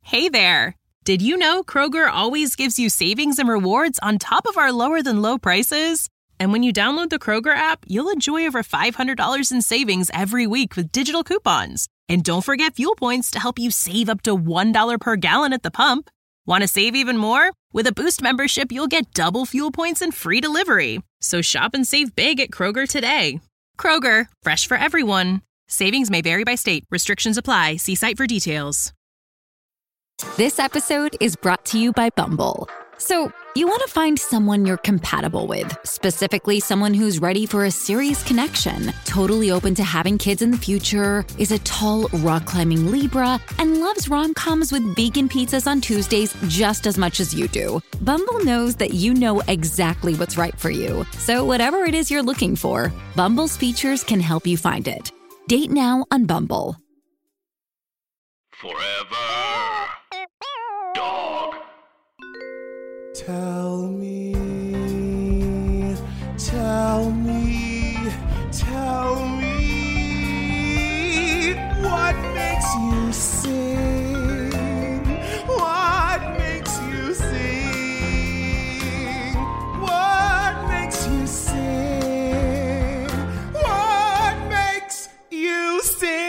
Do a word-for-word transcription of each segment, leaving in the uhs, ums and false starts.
Hey there! Did you know Kroger always gives you savings and rewards on top of our lower-than-low prices? And when you download the Kroger app, you'll enjoy over five hundred dollars in savings every week with digital coupons. And don't forget fuel points to help you save up to one dollar per gallon at the pump. Want to save even more? With a Boost membership, you'll get double fuel points and free delivery. So shop and save big at Kroger today. Kroger, fresh for everyone. Savings may vary by state. Restrictions apply. See site for details. This episode is brought to you by Bumble. So, you want to find someone you're compatible with, specifically someone who's ready for a serious connection, totally open to having kids in the future, is a tall, rock-climbing Libra, and loves rom-coms with vegan pizzas on Tuesdays just as much as you do. Bumble knows that you know exactly what's right for you. So whatever it is you're looking for, Bumble's features can help you find it. Date now on Bumble. Forever. Dog. Tell me, tell me, tell me what makes you sing, what makes you sing, what makes you sing, what makes you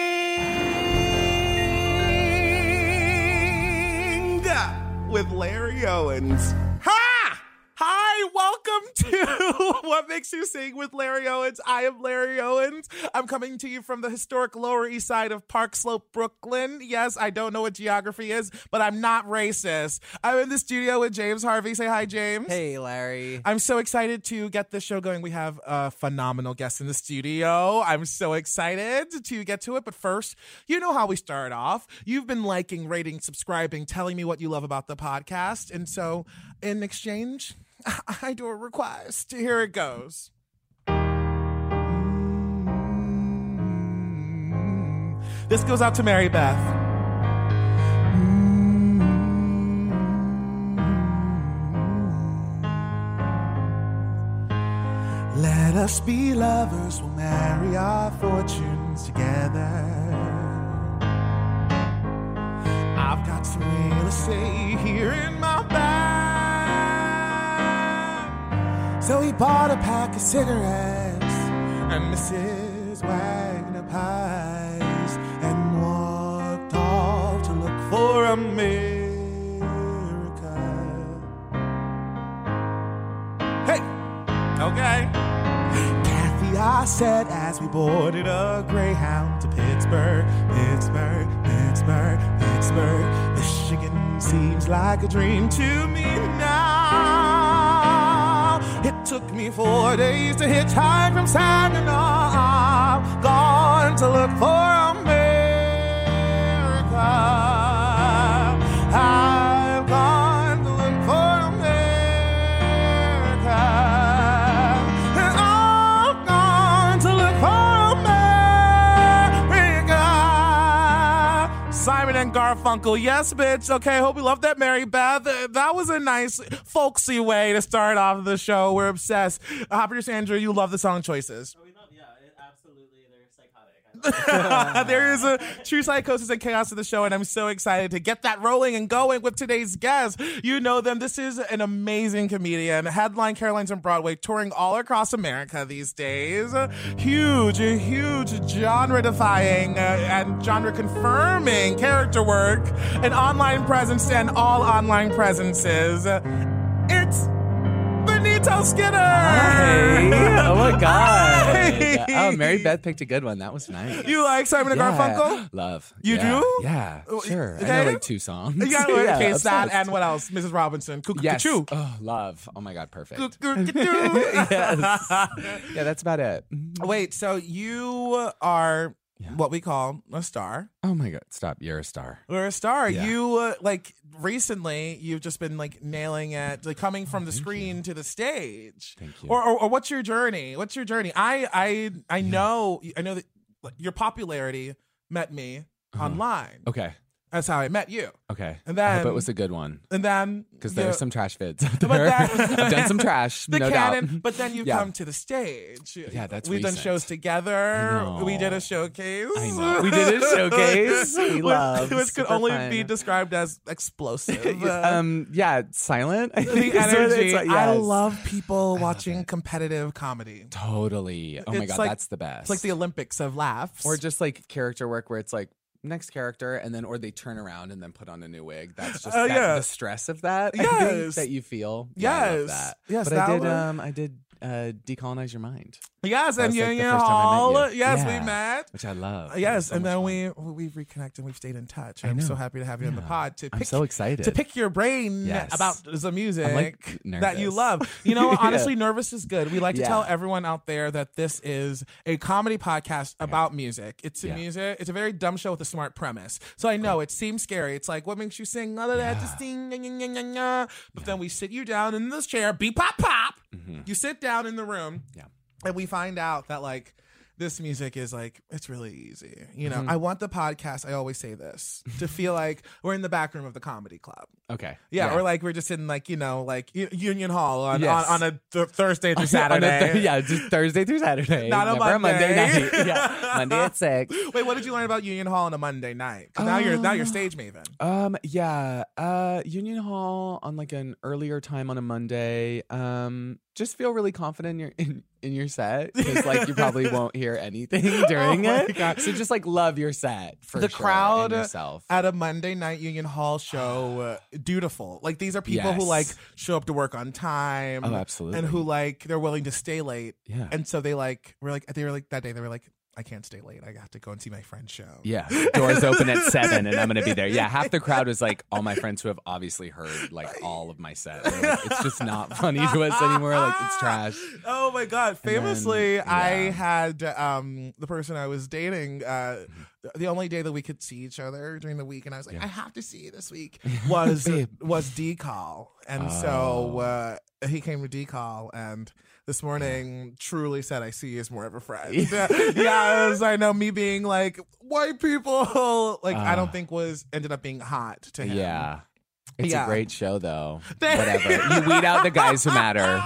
sing with Larry Owens. Ha! Hi, welcome to What Makes You Sing with Larry Owens. I am Larry Owens. I'm coming to you from the historic Lower East Side of Park Slope, Brooklyn. Yes, I don't know what geography is, but I'm not racist. I'm in the studio with James Harvey. Say hi, James. Hey, Larry. I'm so excited to get this show going. We have a phenomenal guest in the studio. I'm so excited to get to it. But first, you know how we start off. You've been liking, rating, subscribing, telling me what you love about the podcast. And so in exchange, I do a request. Here it goes. Mm-hmm. This goes out to Mary Beth. Mm-hmm. Let us be lovers, we'll marry our fortunes together. I've got some real estate here in my bag. So he bought a pack of cigarettes and Missus Wagner pies and walked off to look for America. Hey, okay. Kathy, I said as we boarded a Greyhound to Pittsburgh, Pittsburgh, Pittsburgh, Pittsburgh. Michigan seems like a dream to me now. It took me four days to hitchhike from Saginaw. I've gone to look for America. I've gone to look for America. And I've gone to look for America. Simon and Garfunkel, yes, bitch. Okay, hope you love that, Mary Beth. That was a nice, folksy way to start off the show. We're obsessed. Uh, producer Andrew, you love the song choices. Oh, we love, yeah, it, absolutely. They're psychotic. There is a true psychosis and chaos to the show, and I'm so excited to get that rolling and going with today's guest. You know them. This is an amazing comedian, headline Carolines on Broadway, touring all across America these days. Huge, huge genre-defying uh, and genre-confirming character work, an online presence and all online presences. It's Benito Skinner. Hey. Oh my God. Hey. Oh, Mary Beth picked a good one. That was nice. You like Simon and Yeah. Garfunkel? Love. You yeah. do? Yeah, sure. Okay. I know like two songs. Yeah, Yeah, okay, that obsessed. and what else? Missus Robinson. Cuckoo. Yes. Oh, love. Oh my God, perfect. Cuckoo. Yes. Yeah, that's about it. Wait, so you are Yeah. what we call a star. Oh my God, stop. You're a star. You're a star. Yeah. You, uh, like, recently, you've just been, like, nailing it, like, coming from the thank screen you. to the stage. Thank you. Or, or, or what's your journey? What's your journey? I, I, I know, I know that your popularity met me Uh-huh. online. Okay. That's how I met you. Okay. And then I hope it was a good one. And then Because you- there's some trash vids out But there. that- I've done some trash, the no canon, doubt. but then you Yeah. come to the stage. Yeah, that's We've done recent. shows together. I know. We did a showcase. I know. We did a showcase. We Which- love. Which could Super only fun. be described as explosive. um, yeah, silent. I think the is what energy. it's like. I Yes. love people watching competitive comedy. Totally. Oh my It's god, like- that's the best. It's like the Olympics of laughs. or just like character work where it's like next character and then or they turn around and then put on a new wig. That's just Oh, that, yeah. the stress of that. I think, Yes. that you feel. Yeah, I love Yes. that. Yes, but that I did. was- Um, I did uh, decolonize your mind. yes, That and was, like, the Union first time I met Hall. you. Yes, Yeah. we met. Which I love. Uh, Yes, So and much then fun. we we've reconnected and we've stayed in touch. I I'm know. so happy to have you on the Yeah. pod to I'm pick so excited to pick your brain Yes. about the music I'm, like, that you nervous. love. You know, Yeah. honestly, nervous is good. We like to Yeah. tell everyone out there that this is a comedy podcast about music. It's a Yeah. music. It's a very dumb show with a smart premise. So I know it seems scary. It's like, what makes you sing? Other than to Yeah. sing, nyah, nyah, nyah, nyah. But then we sit you down in this chair, beep pop pop. Mhm. You sit down in the room. Yeah. And we find out that like this music is like it's really easy. You know, Mhm. I want the podcast, I always say this, to feel like we're in the back room of the comedy club. Okay. Yeah, or like we're just in like, you know, like U- Union Hall on Yes. on, on a th- Thursday through On a Saturday. th- yeah, just Thursday through Saturday. Not a Never Monday. night. Yeah, Monday at six. Wait, what did you learn about Union Hall on a Monday night? 'Cause now you're now you're stage maven. Um, yeah, uh, Union Hall on like an earlier time on a Monday. Um, just feel really confident in your in, in your set because like you probably won't hear anything during Oh my it. God. So just like love your set for The sure, crowd and yourself. At a Monday night Union Hall show, uh, dutiful. Like these are people who Yes. like show up to work on time. Oh, absolutely. And who like they're willing to stay late. Yeah. And so they like were like they were like that day they were like, I can't stay late. I have to go and see my friend's show. Yeah, doors open at seven, and I'm gonna be there. Yeah, half the crowd was like all my friends who have obviously heard like all of my set. And they're like, it's just not funny to us anymore. Like it's trash. Oh my god! then, Famously, I yeah. had um, the person I was dating. Uh, the only day that we could see each other during the week, and I was like, Yeah. I have to see you this week. Was Babe. was D-Call, and so uh, he came to D-Call, and this morning truly said, I see you as more of a friend. Yes, I know. Me being like white people, like I don't Ah. think was ended up being hot to him. Yeah. It's Yeah. a great show, though. Thank Whatever. You weed out the guys who matter.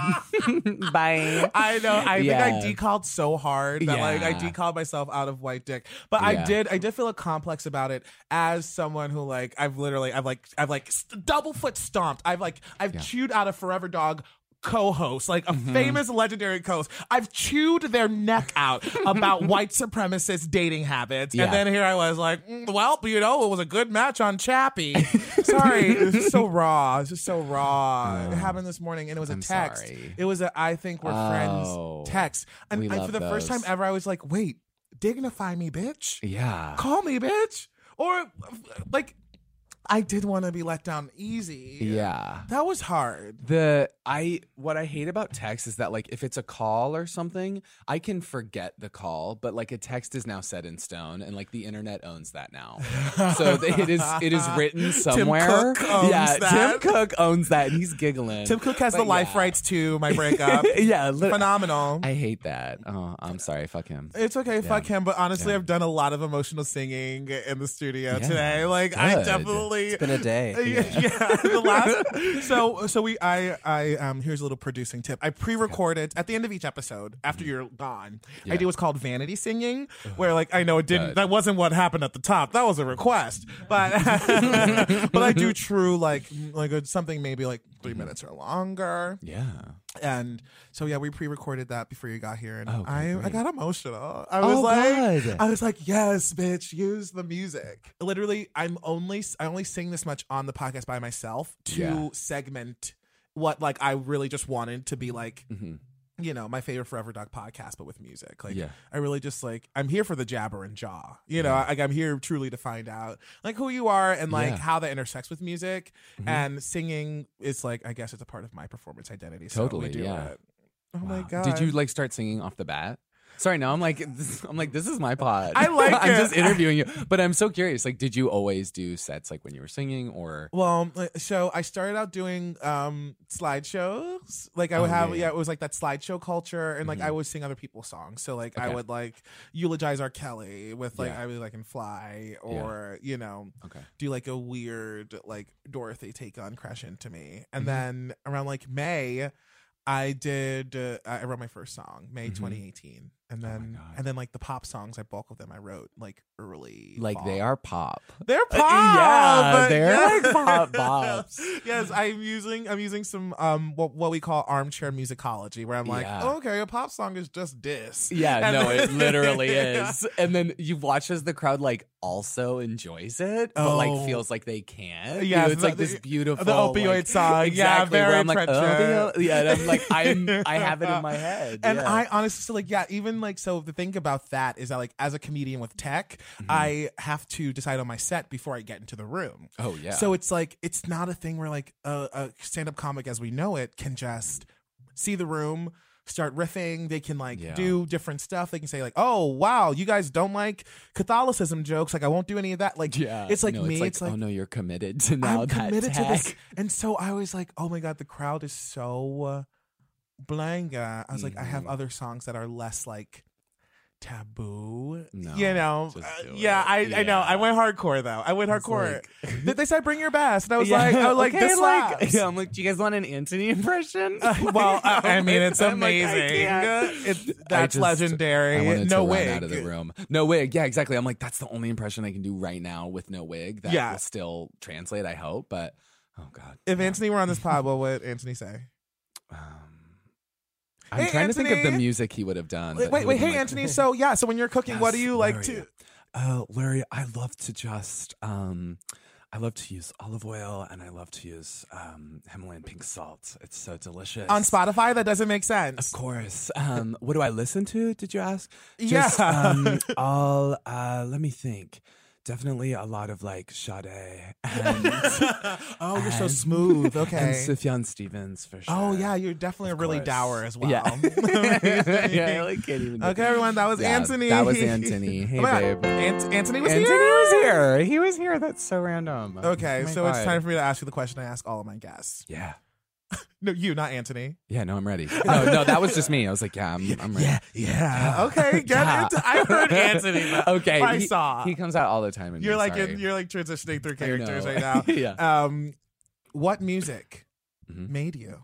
Bye. I know. I Yeah. think I decalled so hard that like I Yeah. decalled myself out of white dick. But I Yeah. did. I did feel a complex about it as someone who like I've literally I've like I've like st- double foot stomped. I've like I've Yeah. chewed out a Forever Dog co-host, like a Mm-hmm. famous legendary co-host. I've chewed their neck out about white supremacist dating habits. Yeah. And then here I was like, mm, well, you know, it was a good match on Chappie. Sorry, it was just so raw. It's just so raw. It happened this morning and it was a I'm text. sorry. It was a I think we're Oh. friends text. And We I, love for the first time those. ever, I was like, wait, dignify me, bitch. Yeah. Call me, bitch. Or like, I did want to be let down easy. Yeah. That was hard. The I what I hate about text is that like if it's a call or something, I can forget the call, but like a text is now set in stone, and like the internet owns that now. So th- it is it is written somewhere. Cook owns yeah, that. Tim Cook owns that, and he's giggling. Tim Cook has But the life yeah. rights to my breakup. yeah, li- Phenomenal. I hate that. Oh, I'm sorry. Fuck him. It's okay, fuck him. But honestly, Yeah. I've done a lot of emotional singing in the studio Yeah. today. Like, I Good. definitely. It's been a day. yeah, yeah, the last. So, so we, I, I, um, here's a little producing tip. I pre-recorded at the end of each episode after you're gone. I Yeah. do what's called vanity singing, where like I know it didn't. Good. That wasn't what happened at the top. That was a request, but but I do true like like a, something maybe like three minutes or longer. Yeah. And so yeah, we pre-recorded that before you got here, and Oh, okay, I I great. got emotional. I was Oh, like, good. I was like, yes, bitch, use the music. Literally, I'm only I only sing this much on the podcast by myself to Yeah. segment what like I really just wanted to be like. Mhm. You know, my favorite Forever Dog podcast, but with music. Like, Yeah. I really just like, I'm here for the jabber and jaw. You know, Yeah. like I'm here truly to find out like who you are and like Yeah. how that intersects with music. Mhm. And singing is like, I guess it's a part of my performance identity. So Totally, we do yeah. it. Oh my Wow. God. Did you like start singing off the bat? Sorry, now I'm like, this, I'm like, this is my pod. I like I'm it. just interviewing you, but I'm so curious. Like, did you always do sets like when you were singing, or? Well, so I started out doing um, slideshows. Like I would Oh, have, yeah, yeah, yeah. it was like that slideshow culture, and like Mhm. I would sing other people's songs. So like I Okay. would like eulogize R. Kelly with like Yeah. I would like in Fly, or you know, Okay. do like a weird like Dorothy take on Crash Into Me, and Mhm. then around like May, I did uh, I wrote my first song May Mhm. twenty eighteen, and Oh my then God. and then like the pop songs, like bulk of them I wrote like early, Like fall. they are pop. They're pop. yeah, but they're yeah. like pop bops. Yes, I'm using I'm using some um what what we call armchair musicology, where I'm like, Yeah. oh, okay, a pop song is just this. Yeah, And no, then- it literally Yeah. is. And then you watch as the crowd like also enjoys it, but Oh. like feels like they can't. You Yeah, know, it's the- like this the- beautiful the opioid like- song. Yeah, Exactly, where very I'm like, trenchant. oh, yeah, and I'm like, I'm I have it in my head. And yeah. I honestly, so like, yeah, even like, so the thing about that is that, like, as a comedian with tech, Mm-hmm. I have to decide on my set before I get into the room. Oh yeah. So it's like, it's not a thing where like a, a stand up comic as we know it can just see the room, start riffing. They can like Yeah. do different stuff. They can say like, oh, wow, you guys don't like Catholicism jokes. Like, I won't do any of that. Like, yeah. it's like No, me. It's like, It's like, oh no, you're committed to now I'm that committed to tech. this. And so I was like, oh my God, the crowd is so uh, blanca. I was like, I have Mhm. other songs that are less like taboo. No, you know? just Uh, do yeah, it. I, I know. I Yeah. went hardcore though. I went It's hardcore. like- they, they said bring your best. And I was Yeah, like, I was like, okay, this like, slaps. yeah, I'm like, do you guys want an Anthony impression? Well, I, I mean, it's I'm like, I amazing. can't. It's, I that's just- legendary. I wanted no to wig. run out of the room. No wig. Yeah, exactly. I'm like, that's the only impression I can do right now with no wig. That Yeah. will still translate, I hope. But oh god. If Yeah. Anthony were on this pod, what would Anthony say? Um, I'm Hey, trying to think of the Anthony. music he would have done. Wait, but wait, he wait. would've been Hey, like, Anthony. So yeah, so when you're cooking, what do Yes, you like Larry. to? Oh, Larry, I love to just um I love to use olive oil and I love to use um Himalayan pink salt. It's so delicious. On Spotify, that doesn't make sense. Of course. Um, what do I listen to? Did you ask? Yeah. Just, um, all, uh, let me think. Definitely a lot of like Sade and, Oh, you're so and- smooth. Okay. and Sufjan Stevens for sure. Oh yeah, you're definitely Of really course. dour as well. Yeah. yeah, I like can't even. Okay, everyone, that was Yeah, Anthony. That was Anthony. Hey, Oh my God, babe. Ant- Anthony was Anthony here. was here. He was here. That's so random. Okay, Oh my so it's God. time for me to ask you the question I ask all of my guests. Yeah. No, you, not Anthony. Yeah, no, I'm ready. No, no, that was just me. I was like, yeah, I'm, I'm ready. yeah. Okay, get Yeah. into. I heard Anthony. But Okay, I he, saw. he comes out all the time. In you're me, like sorry. in, you're like transitioning through I characters know. right now. yeah. Um, what music Mhm. made you?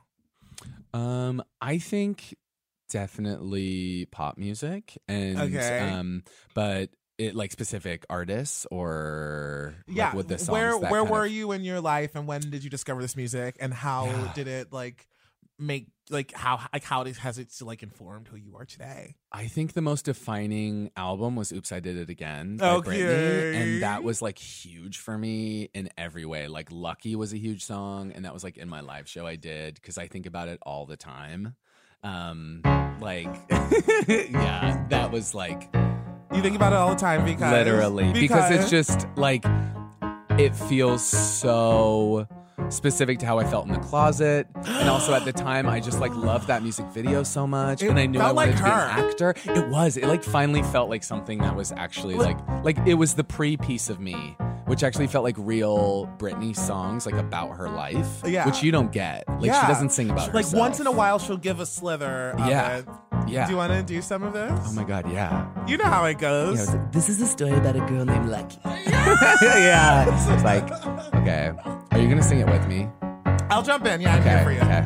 Um, I think definitely pop music, and Okay. um, but it like specific artists or like, Yeah, with the songs. where that where kind were of- you in your life, and when did you discover this music, and how Yeah. did it like make like how like how it, has it like informed who you are today? I think the most defining album was "Oops, I Did It Again" by Okay. Britney, and that was like huge for me in every way. Like "Lucky" was a huge song, and that was like in my live show I did because I think about it all the time. Um, like, yeah, that was like. You think about it all the time because Literally, because, it's just like it feels so specific to how I felt in the closet, and also at the time I just like loved that music video so much, It and I knew I felt wanted like to be her. an actor. It was. It like finally felt like something that was actually like like it was the pre-piece of me, which actually felt like real Britney songs, like about her life, Yeah. which you don't get. Like Yeah. she doesn't sing about like herself. once in a while she'll give a slither of Yeah. it. Yeah. Do you want to do some of this? Oh my god, yeah. You know how it goes. Yeah, it's like, this is a story about a girl named Lucky. yeah. It's like, okay. Are you gonna sing it with me? I'll jump in. Yeah, I'm Okay. here for you. Okay.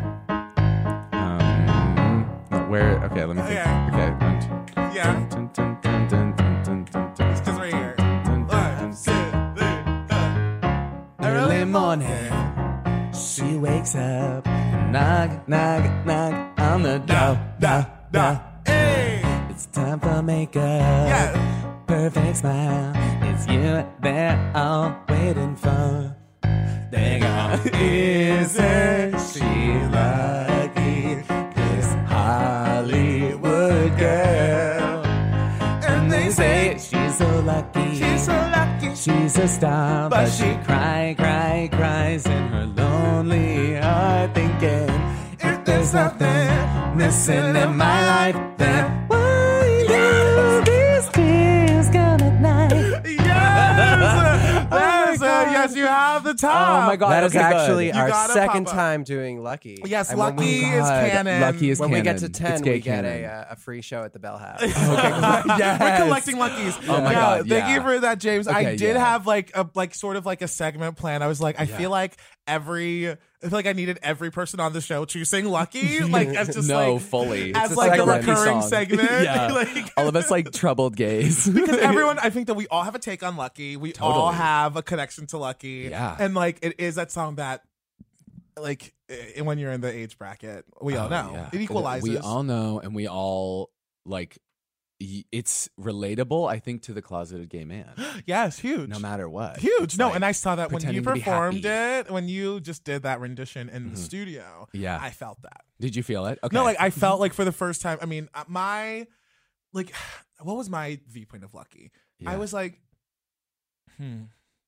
Um, where? Okay, let me think. Okay. Okay. One, two. Yeah. Dun, dun, dun, dun, dun, dun, dun, dun. It's just right here. Dun, dun, dun, One, two, three, uh. Early morning, she wakes up, knock, knock, knock on the door. Da, da. Hey. It's time for makeup. Yeah. Perfect smile. It's you they're all waiting for. They go, isn't she lucky? This Hollywood girl. And they say she's so lucky. She's so lucky. She's a star, But but, she- she cry, cry, cries in her lonely heart, thinking if there's nothing missing in my life, then why top. Oh my God. That is okay, good. actually You our gotta second pop up. time doing Lucky. Yes, And when Lucky we- is God, canon. Lucky is When we get to canon. ten, It's gay we get canon. a, uh, a free show at the Bell House. Yes. We're collecting Luckies. Oh my Yeah, God, Thank yeah. you for that, James. I Okay, yeah. have like a like sort of like a segment plan. I was like, I Yeah. feel like every I feel like I needed every person on the show choosing Lucky. Like as just no, like fully. as It's like a segment. recurring Song. segment. Yeah. Like- All of us like troubled gays. because everyone, I think that we all have a take on Lucky. We all Totally. have a connection to Lucky. Yeah. And like it is that song that like i- when you're in the age bracket, we all Oh, know. yeah. It equalizes. We all know, and we all like. y- It's relatable, I think, to the closeted gay man, Yes, huge. no matter what. Huge. It's No, like and I saw that when you pretending to be performed happy. it, when you just did that rendition in the Mhm. studio. Yeah. I felt that. Did you feel it? Okay. No, like I felt like for the first time. I mean, uh, my like, what was my viewpoint of Lucky? I Yeah. was like, hmm,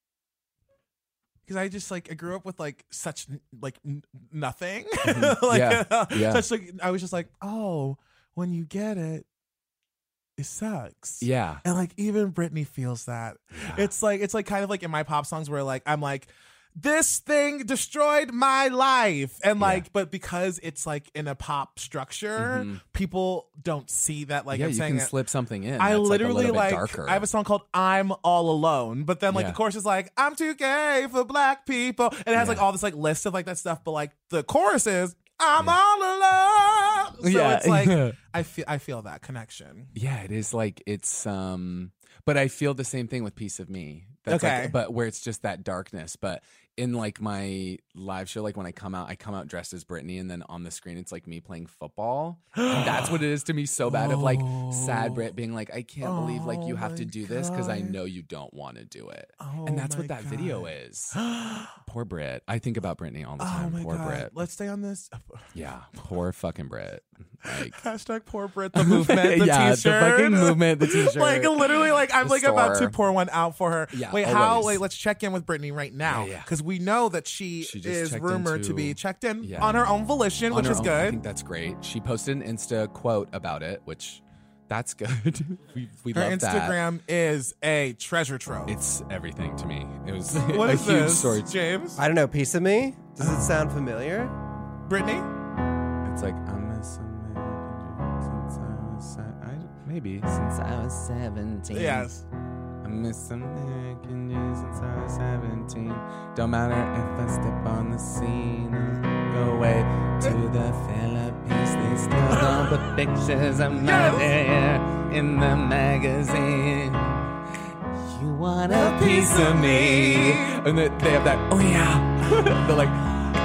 because I just like I grew up with like such n- like n- nothing. Mhm. like, Yeah, uh, yeah. Such like I was just like, oh, when you get it, it sucks. Yeah. And like even Britney feels that. Yeah. It's like it's like kind of like in my pop songs where like I'm like this thing destroyed my life and like Yeah. but because it's like in a pop structure, Mhm. people don't see that like yeah, I'm you saying can that. slip something in. I that's, literally like, a little like bit darker. I have a song called I'm All Alone, but then like Yeah. the chorus is like I'm too gay for black people and it has like Yeah. all this like list of like that stuff, but like the chorus is I'm all alone. So Yeah. it's like I feel I feel that connection. Yeah, it is like it's um but I feel the same thing with Piece of Me. That's like- Okay. but where it's just that darkness. But in like my live show, like when I come out, I come out dressed as Britney and then on the screen it's like me playing football. And that's what it is to me so bad of like sad Brit being like, I can't believe like you Oh have my to do this because I God. know you don't want to do it. Oh and that's my what that God. video is. Poor Brit. I think about Britney all the Oh time. my Poor God. Brit. Let's stay on this. Yeah. Poor fucking Brit. Like Hashtag poor Brit, the movement, the yeah, t-shirt. the fucking movement, the t-shirt. like literally, like I'm The like about to store. pour one out for her. Yeah, Wait, how? always. Wait, let's check in with Britney right now Yeah, yeah. because we know that she, She just is checked rumored to into- be checked in Yeah. on her own volition, on which her is own. good. I think that's great. She posted an Insta quote about it, which that's good. we we Her love that. Instagram is a treasure trove. It's everything to me. It was what a is huge this, story. James? I don't know. Piece of Me? Does it sound familiar? Britney? It's like I'm a since I was se- I, maybe since I was seventeen. Yes. I miss American years since I was seventeen. Don't matter if I step on the scene or go away to the Philippines. They still don't put pictures of my Yes. hair in the magazine. You want a piece of me? And they, they have that, oh yeah. They're like,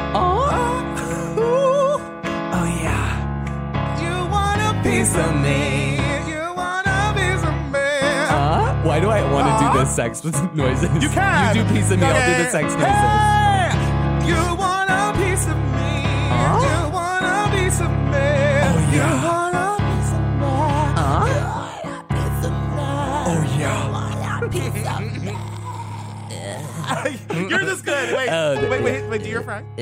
oh, ooh, oh yeah. You want a Piece of me. You want a piece of me. Uh, why do I want to Uh? do the sex noises? You can. You do piece of me, I'll do Okay. the sex noises. Hey! You want a piece of me. Huh? You want a piece of me. Oh, yeah. You want a piece of me. Huh? You want a piece of me. Oh, yeah. You want a piece of me. You're just good. Wait, Oh, the- wait, wait, wait. Do your fry.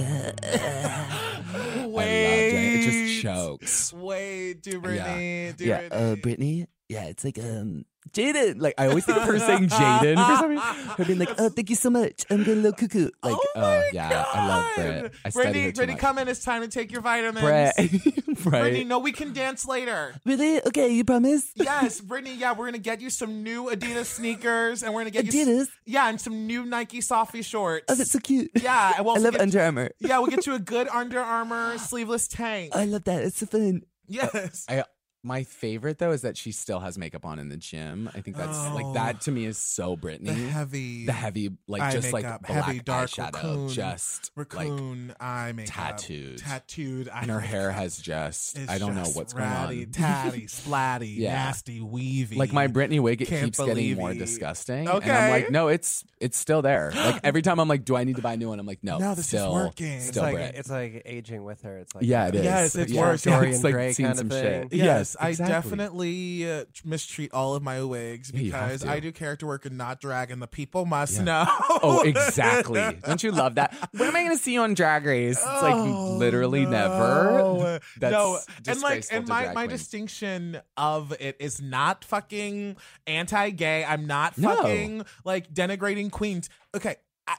I love Wait. it. It just chokes. Wait, do Brittany. Do yeah, Brittany. uh, Brittany. Yeah, it's like um, Jaden. Like I always think of her saying Jaden for some reason. Her being like, "Oh, thank you so much. I'm gonna little cuckoo." Like, oh uh, my yeah, God. I love Brit. I study Brittany, her too Brittany, much. come in. It's time to take your vitamins. Brit, Brittany, right? no, we can dance later. Really? Okay, you promise? Yes, Brittany, yeah, we're gonna get you some new Adidas sneakers and we're gonna get you Adidas? s- yeah, and some new Nike Softy shorts. Oh, that's so cute. Yeah, and we'll I also love get- Under Armour. Yeah, we'll get you a good Under Armour sleeveless tank. I love that. It's so fun. Yes. I my favorite though is that she still has makeup on in the gym. I think that's Oh. like that to me is so Britney. The heavy The heavy, like eye just like makeup, black heavy dark eyeshadow, raccoon, just like, raccoon eye makeup. tattooed. Tattooed eye and her hair makeup. has just It's I don't know just what's ratty, going on. tatty, splatty, Yeah. nasty, weavy. Like my Britney wig, it Can't keeps getting more believe it. disgusting. Okay. And I'm like, no, it's it's still there. Like every time I'm like, do I need to buy a new one? I'm like, no, No, this is still, working. It's Still like Brit. it's like aging with her. It's like Yeah, it is. Yes, it's yeah. worse. Yeah, Dorian it's like Gray seeing kind some of shit. thing. Yes, I exactly. definitely uh, mistreat all of my wigs Yeah, you have because to. I do character work and not drag, and the people must Yeah. know. Oh, exactly. Don't you love that? When am I going to see you on Drag Race? It's like Oh, literally no. never. That's no, and like, disgraceful and to my drag my queens. distinction of it is not fucking anti-gay. I'm not No. fucking like denigrating queens. Okay, I,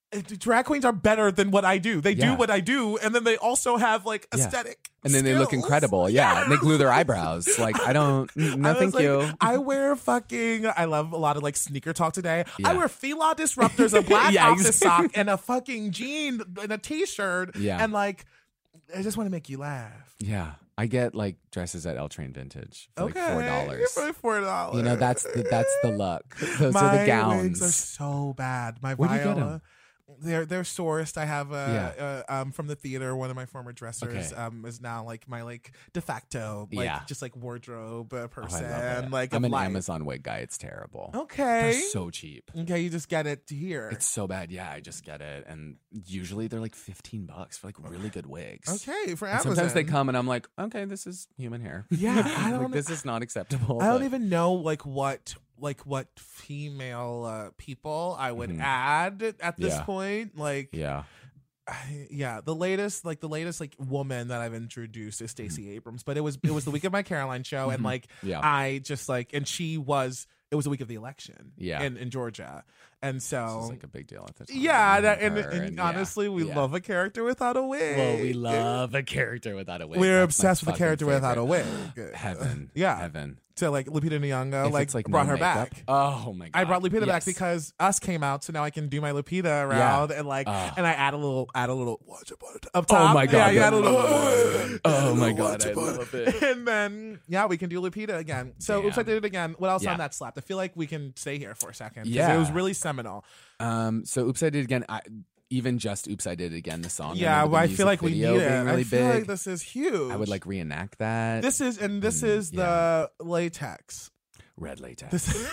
drag queens are better than what I do. They Yeah. do what I do, and then they also have like Yeah. aesthetic. And then they look skills. incredible. Yeah. And they glue their eyebrows. Like, I don't, no, I was thank like, you. I wear fucking. I love a lot of like sneaker talk today. Yeah. I wear Fila disruptors, a black Yeah, office exactly. sock, and a fucking jean and a t-shirt. Yeah. and like, I just want to make you laugh. Yeah. I get like dresses at L Train Vintage for Okay, like four dollars. For four dollars. You know, that's the, that's the look. Those My are the wigs gowns. are so bad. My Where do you Viola. get 'em? They're they're sourced. I have uh, Yeah. uh um from the theater. One of my former dressers Okay. um is now like my like de facto like Yeah. just like wardrobe uh, Oh, I person. love it. Like I'm of an life. Amazon wig guy. It's terrible. Okay. They're so cheap. Okay, you just get it here. It's so bad. Yeah, I just get it. And usually they're like fifteen bucks for like really good wigs. okay for And Amazon. sometimes they come and I'm like, okay, this is human hair. Yeah, I Like, don't- this is not acceptable. I don't but- even know like what like what female uh, people I would Mhm. add at this Yeah. point. Like Yeah. I- yeah, the latest like the latest like woman that I've introduced is Stacey Abrams, but it was it was the week of my Caroline show, and like Mm-hmm. Yeah. I just like and she was it was the week of the election, Yeah. in in Georgia, and so It's like a big deal at the time. yeah, that, and, Her and, yeah, honestly, we yeah. love a character without a wig. Well, we love a character without a wig. We're That's my obsessed with a fucking character without a favorite. wig. Heaven. Yeah. Heaven. So like Lupita Nyong'o, If like, it's, like, brought no her makeup. back. Oh my god. I brought Lupita back Yes. because Us came out, so now I can do my Lupita around and like, Oh. and I add a little, add a little Once Upon a Time up Oh top. my God, Yeah, you add a that- little. Oh my Once god, I Upon a- love it. And then yeah, we can do Lupita again. So oops, I Damn. did it again. What else Yeah. on that slapped? I feel like we can stay here for a second. 'cause Yeah. it was really seminal. Um. So, oops, I did it again. I, even just oops, I did it again. The song. Yeah, remember the well, I music feel like we video need it. being really I feel big. like this is huge. I would like reenact that. this is and this Mm, is yeah. the latex. red latex. This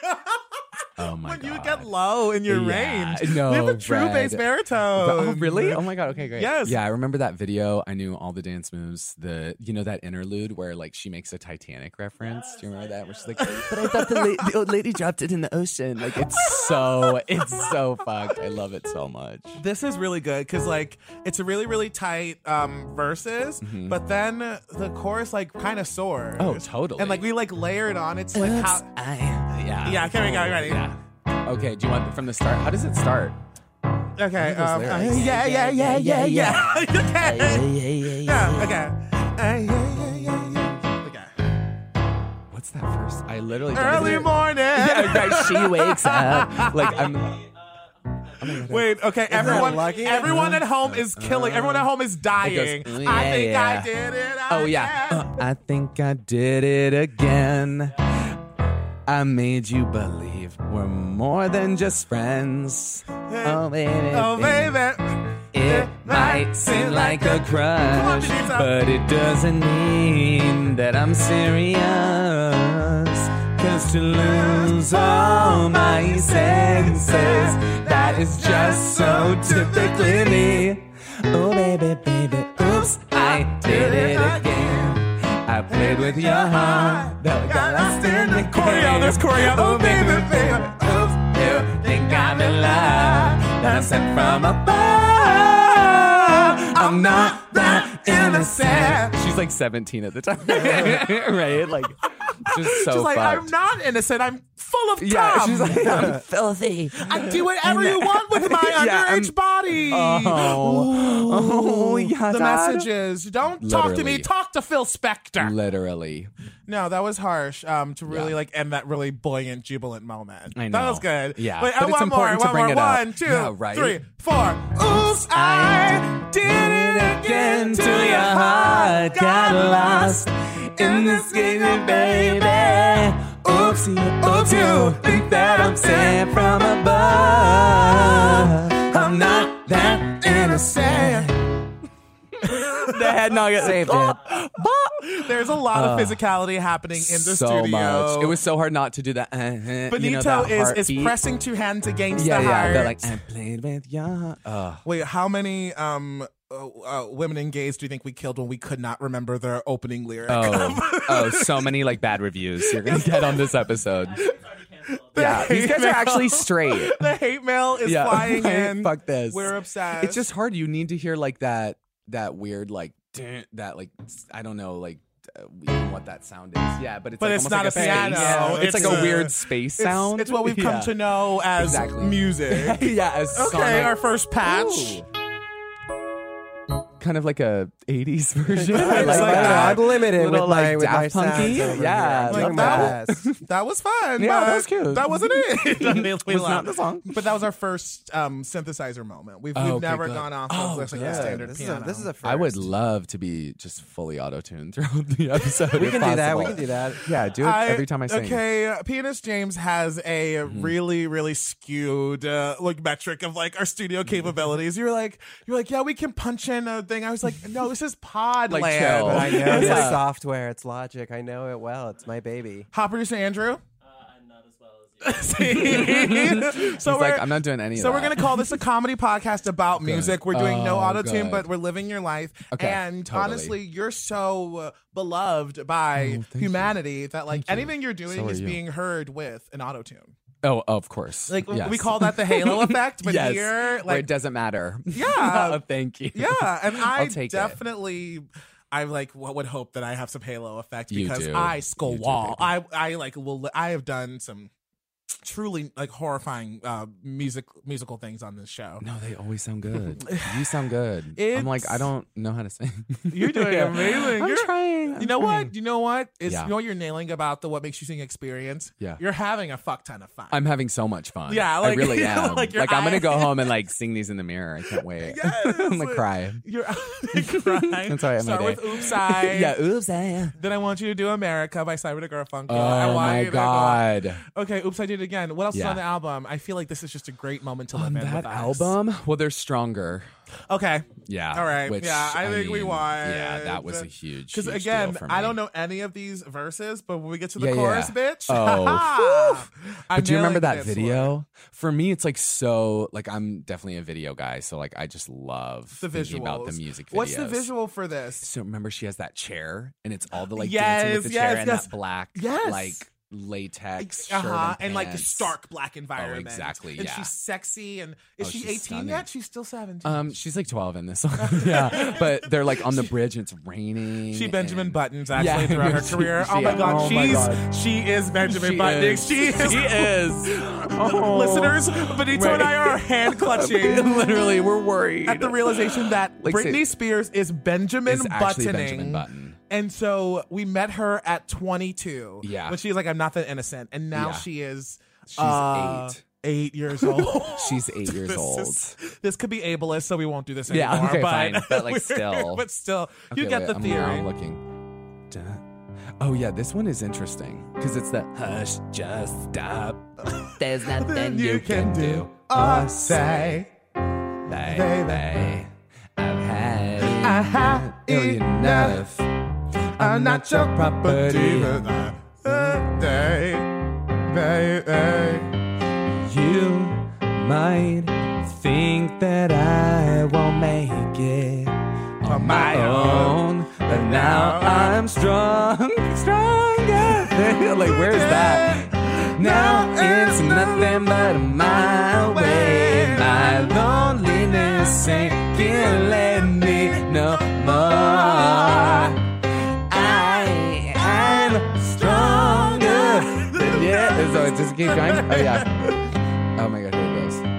Oh my when god. you get low in your Yeah, range. no, we have a true red. bass baritone. Oh really? Oh my god. Okay, great. Yes. Yeah, I remember that video. I knew all the dance moves. The you know that interlude where like she makes a Titanic reference. Do you remember that? Where she's like, "But I thought the, la- the old lady dropped it in the ocean." Like it's so it's so fucked. I love it so much. This is really good because like it's a really really tight um verses, Mhm. but then the chorus like kind of soars. Oh, totally. And like we like layer it on. It's like how. I, yeah. Yeah, okay, we go. You ready? Yeah. Okay. Do you want it from the start? How does it start? Okay. those Um, uh, lyrics. yeah, yeah, yeah, yeah, yeah. Okay. Yeah. Okay. Uh, yeah, yeah, yeah, yeah. Okay. What's that first? I literally don't Early even- morning. Yeah, right, she wakes up. Like I'm. Oh my God. Wait, okay, everyone lucky? everyone at home is killing. Everyone at home is dying. It goes, I yeah, think yeah. I did it. Oh yeah. again. Uh, I think I did it again. I made you believe we're more than just friends. Oh baby. Oh, baby. It might seem like a on, crush, Benito. but it doesn't mean that I'm serious. Cause to lose all my senses, that is just so typically me. Oh baby, baby, oops, I did it again. I played with your heart, that got lost in the Choreo, there's choreo. Oh baby, baby, oops, you think I'm in love, that I'm sent from above. I'm not that innocent. She's like seventeen at the time, right? Like, just so She's like, fucked. I'm not innocent. I'm full of Yeah, cum. she's like, I'm filthy. I do whatever you want with my Yeah, I'm- underage body. Oh, oh, yeah, The Dad. messages. Don't talk to me. Literally. Talk to Phil Spector. Literally. No, that was harsh. Um, to really Yeah. like end that really buoyant, jubilant moment. I That know. was good. Yeah, Wait, but uh, it's one important more. to one bring more. it up. One, two, Yeah, right. three, four. Oops, I did it again till your heart got lost in this game, baby. Oops, oops, you think that I'm sent from above. I'm not that innocent. The head nugget saved it. There's a lot of physicality happening in the so studio. much. It was so hard not to do that. Uh, uh, Benito you know, that is, is heartbeat. pressing two hands against Yeah, the yeah. heart. They're like, I played with your. Uh, Wait, how many um uh, uh, women in gays do you think we killed when we could not remember their opening lyric? oh, oh, so many like bad reviews you're gonna get on this episode. The Yeah, these hate guys are mail- actually straight. The hate mail is Yeah, flying like, in. fuck this. We're obsessed. It's just hard. You need to hear like that, that weird like, dun- that like, I don't know, like even what that sound is. Yeah, but it's But like it's almost not like a space. piano. Yeah. It's, It's like a, a- weird space It's, sound. it's what we've come Yeah. to know as Exactly. music. yeah, as Okay, sonic- our first patch. Ooh. Kind of like a eighties version. I I like like that. that. I'm limited Little, with my, like, with my Daft Punky. sounds over Yeah, here. Like, Doing that, my was, best. that was fun. Yeah, but that was cute. That wasn't it. It was not the song. But that was our first um, synthesizer moment. We've, Oh, we've okay, never good. gone off Oh, of just like a good. standard This is piano. a, this is a first. I would love to be just fully auto-tuned throughout the episode. We if can do that. We possible. can do that. Yeah, do it I- every time I sing. Okay, uh, Pianist James has a Mm-hmm. really, really skewed uh, like metric of like our studio Mm-hmm. capabilities. You're like, you're like, yeah, we can punch in a thing. I was like, no, this is pod Like, land. chill. I know Yeah. this software. It's Logic. I know it well. It's my baby. Hot producer Andrew. Uh, I'm not as well as you. so He's we're, like, I'm not doing any So of we're that. gonna call this a comedy podcast about music. We're doing no Oh, auto tune, good. but we're living your life. Okay, and totally. honestly, you're so uh, beloved by Oh, thank humanity that like Thank you. anything you're doing So are is you. being heard with an auto tune. Oh, of course. Like Yes. we call that the halo effect, but yes. here, Where like it doesn't matter. Yeah. Oh, thank you. yeah, and I I'll take it. definitely. I like what would hope that I have some halo effect You because do. I skull You do, wall. baby. I I like will I have done some truly like horrifying uh music musical things on this show. No, they always sound good. You sound good. I'm like, It's- I don't know how to sing. You're doing Yeah. amazing. I'm You're- trying. I'm You know trying. what? You know what? It's Yeah. you know what you're nailing about the what makes you sing experience. Yeah. You're having a fuck ton of fun. I'm having so much fun. Yeah, I like- really am. like like, your I'm gonna eye- go home and like sing these in the mirror. I can't wait. Yes, I'm gonna like- cry. You're crying. That's all right, my Start day. with Oops I. yeah. Oops. I. Then I want you to do America by Simon and Garfunkel. Oh I want my you to go- god. Okay, Oops I Did It Again. What else is Yeah. on the album? I feel like this is just a great moment to live On in that with us. album, well, they're stronger. Okay. Yeah. All right. Which, Yeah, I think we mean, won. Yeah, that was a huge. Because huge again, deal for I me. don't know any of these verses, but when we get to the Yeah, yeah, chorus, yeah. bitch. Oh, I'm But do you remember nailing that this video? one. For me, it's like so. Like I'm definitely a video guy, so like I just love The thinking visuals. about the music videos. What's the visual for this? So remember, she has that chair, and it's all the like Yes, dancing with the yes, chair and yes. that black, Yes. like latex Uh shirt huh. and, And like the pants. stark black environment. exactly, And yeah. she's sexy. And is Oh, she she's eighteen stunning. yet? She's still seventeen. Um, she's like twelve in this one. yeah, but they're like on the bridge and it's raining. She Benjamin and- Buttons actually Yeah, throughout her she- career. she- oh my god, oh my she's God. she is Benjamin She Buttoning. is. She is. She is. Oh. Listeners, Benito and I are hand clutching Literally, we're worried at the realization that Like, Britney say- Spears is Benjamin Is actually Buttoning. Benjamin Button. And so we met her at twenty-two. Yeah. When she was like, I'm not that innocent. And now Yeah. she is. She's uh, eight. Eight years old. She's eight years This old. is- this could be ableist, so we won't do this Yeah, anymore. okay, but, fine. But, like, we're- still. But still, you Okay, get wait, the I'm, theory. I'm looking. Duh. Oh yeah, this one is interesting because it's the hush, just stop. There's nothing you can do or say, baby. I've had it. I have enough. I'm not your property. Day, baby. You might think that I won't make it on my own, but now I'm strong, stronger. Like, where's that? Now it's nothing but a mile away. My loneliness ain't killing me no more. I am stronger. Yeah, so just keep going. Oh yeah. Oh my god, here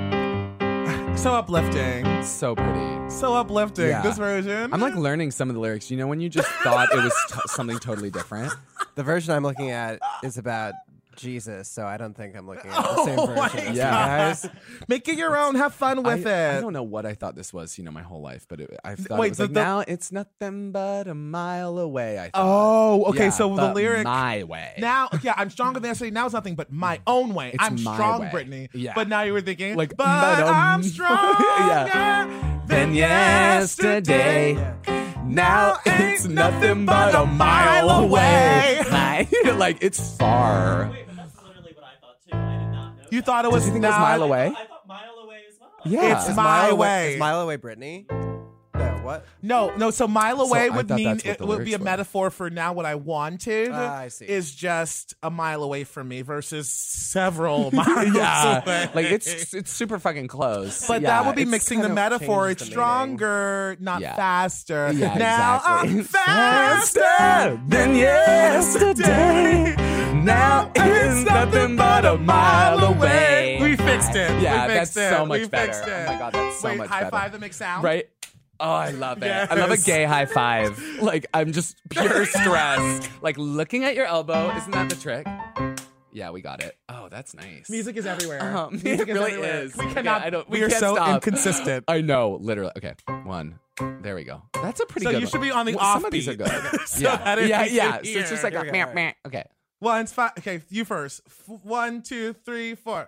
it goes. So uplifting. So pretty. So uplifting. Yeah. This version. I'm like learning some of the lyrics. You know, when you just thought it was t- something totally different. The version I'm looking at is about Jesus, so I don't think I'm looking at the Oh same my version. as Yeah. you guys. Make it your own. Have fun with I, it. I don't know what I thought this was, you know, my whole life, but it, I thought Wait, it was the- like, the- now it's nothing but a mile away, I thought. Oh, okay. Yeah, so the but lyric. my way. Now, yeah, I'm stronger than yesterday. Now it's nothing but my own way. It's I'm my strong, way. Brittany. Yeah. But now you were thinking, Like, but but, um, I'm stronger yeah. than Then yesterday, now it's nothing but a mile away. My- like, it's far. Wait, but that's literally what I thought too. I did not know. You that. thought it was Did you think it was not- mile away? I thought mile away as well. Yeah. It's Is my Mile way. Away, is Mile Away Britney? No. what? No, no. So mile away I would thought mean that's what it the would be a lyrics were. metaphor for now. What I wanted Ah, I see. is just a mile away from me versus several miles Yeah, away. like it's it's super fucking close. But Yeah, that would be it's mixing the kind of- metaphor. changes It's the meaning. stronger, not Yeah. faster. Yeah, now exactly. I'm faster than yesterday. Now it's nothing but a mile away. We fixed it. Yeah, we fixed that's it. so much we better. Fixed it. Oh my God, that's so Wait, much high better. five that makes sound. Right? Oh, I love it. I love a Yes. gay high five. Like, I'm just pure stress. Like, looking at your elbow. Isn't that the trick? Yeah, we got it. Oh, that's nice. Music is everywhere. Um, Music it really everywhere. is. We Okay, cannot. I don't- we, we are can't so stop. inconsistent. I know, literally. Okay, one. There we go. That's a pretty So good you one. should be on the Well, Some of these are offbeat. good. So yeah, that it yeah, makes yeah. it So it's just here. like a meh, meh. Okay. One, five. Okay, you first. F- One, two, three, four.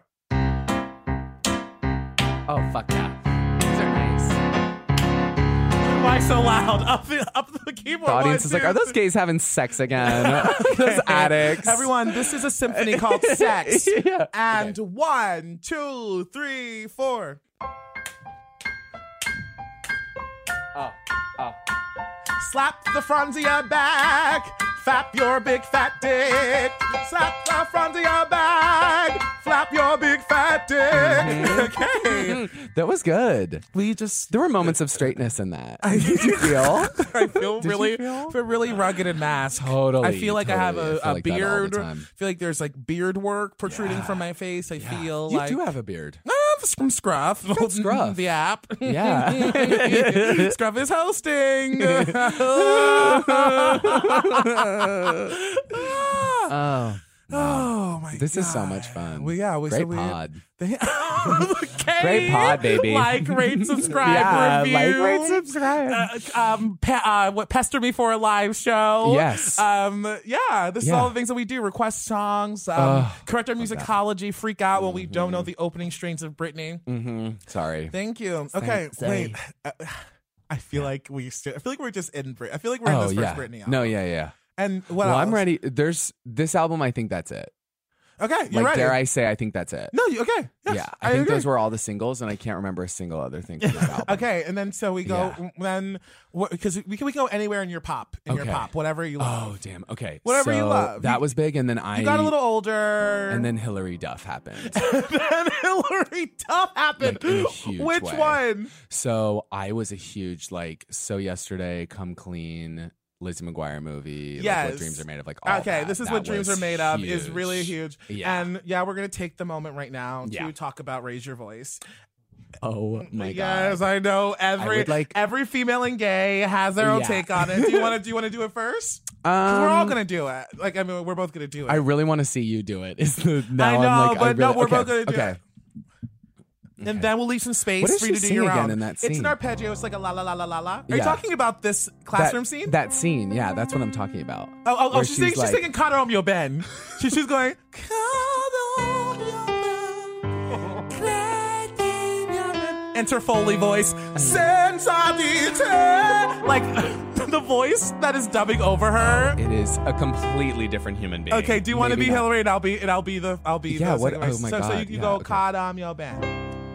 Oh, fuck yeah. These are nice. Why so loud? Up the up the keyboard. The audience One, is like, two, are those three. gays having sex again? Those addicts. Everyone, this is a symphony called Sex. Yeah. And one, two, three, four. Oh, oh. Slap the front of your back. Flap your big fat dick. Slap the front of your back. Flap your big fat dick. Okay. That was good. We just. There were moments of straightness in that. Did you feel? I feel Did you really, feel? feel really rugged and masked. Totally, I feel like I have totally. a, I feel a like that all the beard. time. I feel like there's like beard work protruding Yeah. from my face. I feel You like do have a beard. Ah, from Scruff. got Scruff. The app. Yeah. Scruff is hosting. Oh. Oh my god. This is so much fun. Well, yeah, we, Great so we, pod. They, okay. Great pod, baby. Like, rate, subscribe, Yeah, review. like, rate, subscribe. Uh, um, pe- uh, what, pester me for a live show. Yes. Um, yeah, this is Yeah. all the things that we do. Request songs, um, Ugh, correct our musicology, freak out when we don't know the opening strains of Britney. Mm-hmm. Sorry. Thank you. Okay, wait. Uh, I feel like we still, I feel like we're just in Brit. I feel like we're in Oh, this yeah. first Britney album. No, yeah, yeah. And what well, else? I'm ready. There's this album. I think that's it. Okay, you're like, ready. dare I say, I think that's it. No, you, okay. Yes, yeah, I, think agree. those were all the singles, and I can't remember a single other thing from this album. Okay, and then so we go Yeah. then because we can we go anywhere in your pop in your Okay. pop whatever you love. Oh, damn. Okay. Whatever you So love. That You- was big, and then I You got a little older, and then Hillary Duff happened. then Hillary Duff happened. Like, in a huge Which way. one? So I was a huge like So Yesterday, Come Clean, Lizzie McGuire movie, like Yes. What Dreams Are Made of, like all Okay, that. this is That what dreams was are made of is huge. really huge. Yeah. And yeah, we're gonna take the moment right now to Yeah. talk about Raise Your Voice. Oh my yes, god. I know every would like- every female and gay has their own Yeah. take on it. Do you want to do you want to do it first? 'Cause we're all Um, gonna do it. Like I mean, we're both gonna do it. I really want to see you do it. Is the now I know, I'm like, I but no, really- we're okay, both gonna do okay. it. And then we'll leave some space What does for you she to do sing your again own. in that It's an scene? arpeggio. It's like a la la la la la la. Are you Yeah. talking about this classroom that, scene? That scene, yeah, that's what I'm talking about. oh, oh, oh Where she's, singing, like, she's singing "Cara Mio Ben." She, she's going. "Cara Mio Ben." Enter Foley voice. Senza di te. Like the voice that is dubbing over her. It is a completely different human being. Okay, do you want to Maybe be not. Hillary and I'll be and I'll be the I'll be Yeah, the what- second voice. oh my so, so God, you, you yeah, go okay. "Cara Mio Ben."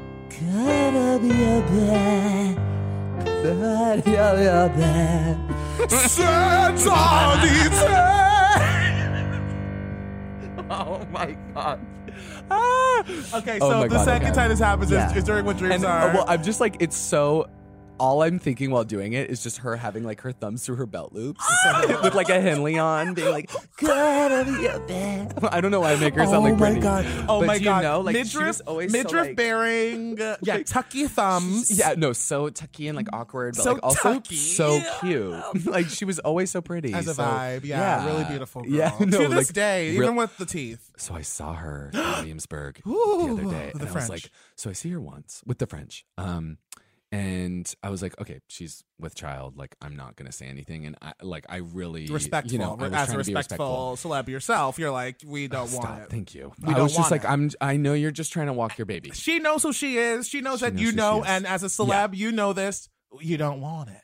Senza di te. Oh my god. Ah. Okay, Oh so my the God, second okay. time this happens Yeah. is, is during What Dreams And Are. uh, well, I'm just like, it's so. All I'm thinking while doing it is just her having like her thumbs through her belt loops with like a Henley on, being like, I don't know why I make her sound oh like my Britney. god! Oh But my do god! You know, like midriff, she was always so, midriff like- bearing. Uh, yeah, tucky thumbs. Yeah, no, so tucky and like awkward, but So like also tucky. so cute. Like she was always so pretty. As a so- vibe, yeah, really beautiful girl. Yeah, no, to this like, day, real- even with the teeth. So I saw her in Williamsburg the Ooh, other day, the and I French. was like, so I see her once with the French. Um, and I was like, okay, she's with child. Like, I'm not gonna say anything, and I like, I really Respectful, You know, I was as a trying to be respectful celeb yourself, you're like, we don't Stop. want it. Thank you. We I don't was just want like, it. I'm. I know you're just trying to walk your baby. She knows who she is. She knows She that knows you who know, she is. and as a celeb, you know this. You don't want it.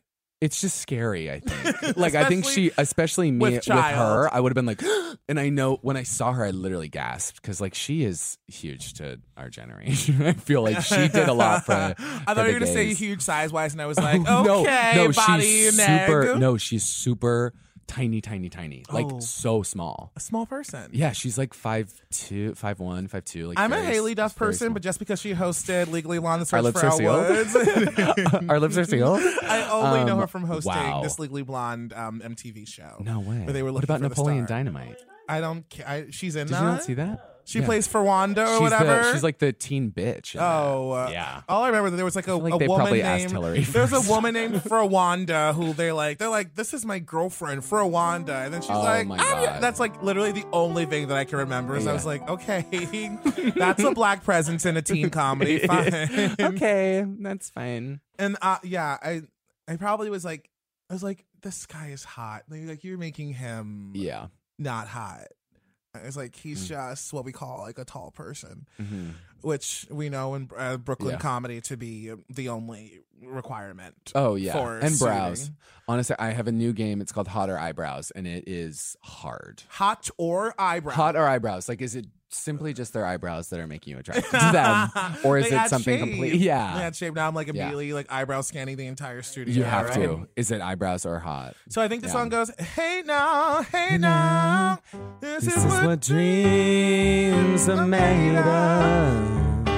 It's just scary, I think. Like, I think she, especially me with with, child. her, I would have been like, and I know when I saw her, I literally gasped because, like, she is huge to our generation. I feel like she did a lot for. I for thought you the were going to say gays. huge size wise, and I was like, no, okay, no, body, she's neck. super. No, she's super tiny, tiny, tiny. Like, Oh. so small. A small person. Yeah, she's like five two, five one, five two. Like, I'm a very- Haley Duff very person, small. but just because she hosted Legally Blonde: The Search Our lips for are Al sealed. Woods, Our lips are sealed. I only know Um, her from hosting wow. this Legally Blonde um, M T V show. No way. Where they were what looking about for the Napoleon star. Dynamite? I don't. ca- I, she's in Did that. you not see that? She Yeah. plays for Wanda or she's whatever. The, she's like the teen bitch. in that. Oh, uh, yeah. All I remember that there was like a, I feel like a they woman probably named. asked Hillary There's a first. woman named Frawanda who they're like they're like this is my girlfriend Frawanda, and then she's Oh like my "Ah, yeah." God. That's like literally the only thing that I can remember. Is I Yeah. was like, okay, that's a black presence in a teen comedy. Fine. Okay, that's fine. And uh, yeah, I I probably was like I was like this guy is hot. Like, like you're making him Yeah. not hot. It's like he's Mm. just what we call like a tall person, hmm which we know in uh, Brooklyn Yeah. comedy to be the only requirement. Oh yeah, for and suiting. brows. Honestly, I have a new game. It's called Hot or Eyebrows, and it is hard. Hot or eyebrow. Hot or eyebrows? Like, is it simply just their eyebrows that are making you attracted to them, or is They it add something shade. complete? They Yeah, had shape. Now I'm like Yeah. immediately like eyebrow scanning the entire studio. you have right? to. Is it eyebrows or hot? So I think the Yeah. song goes, "Hey now, hey now, this, This is, what dreams are made of.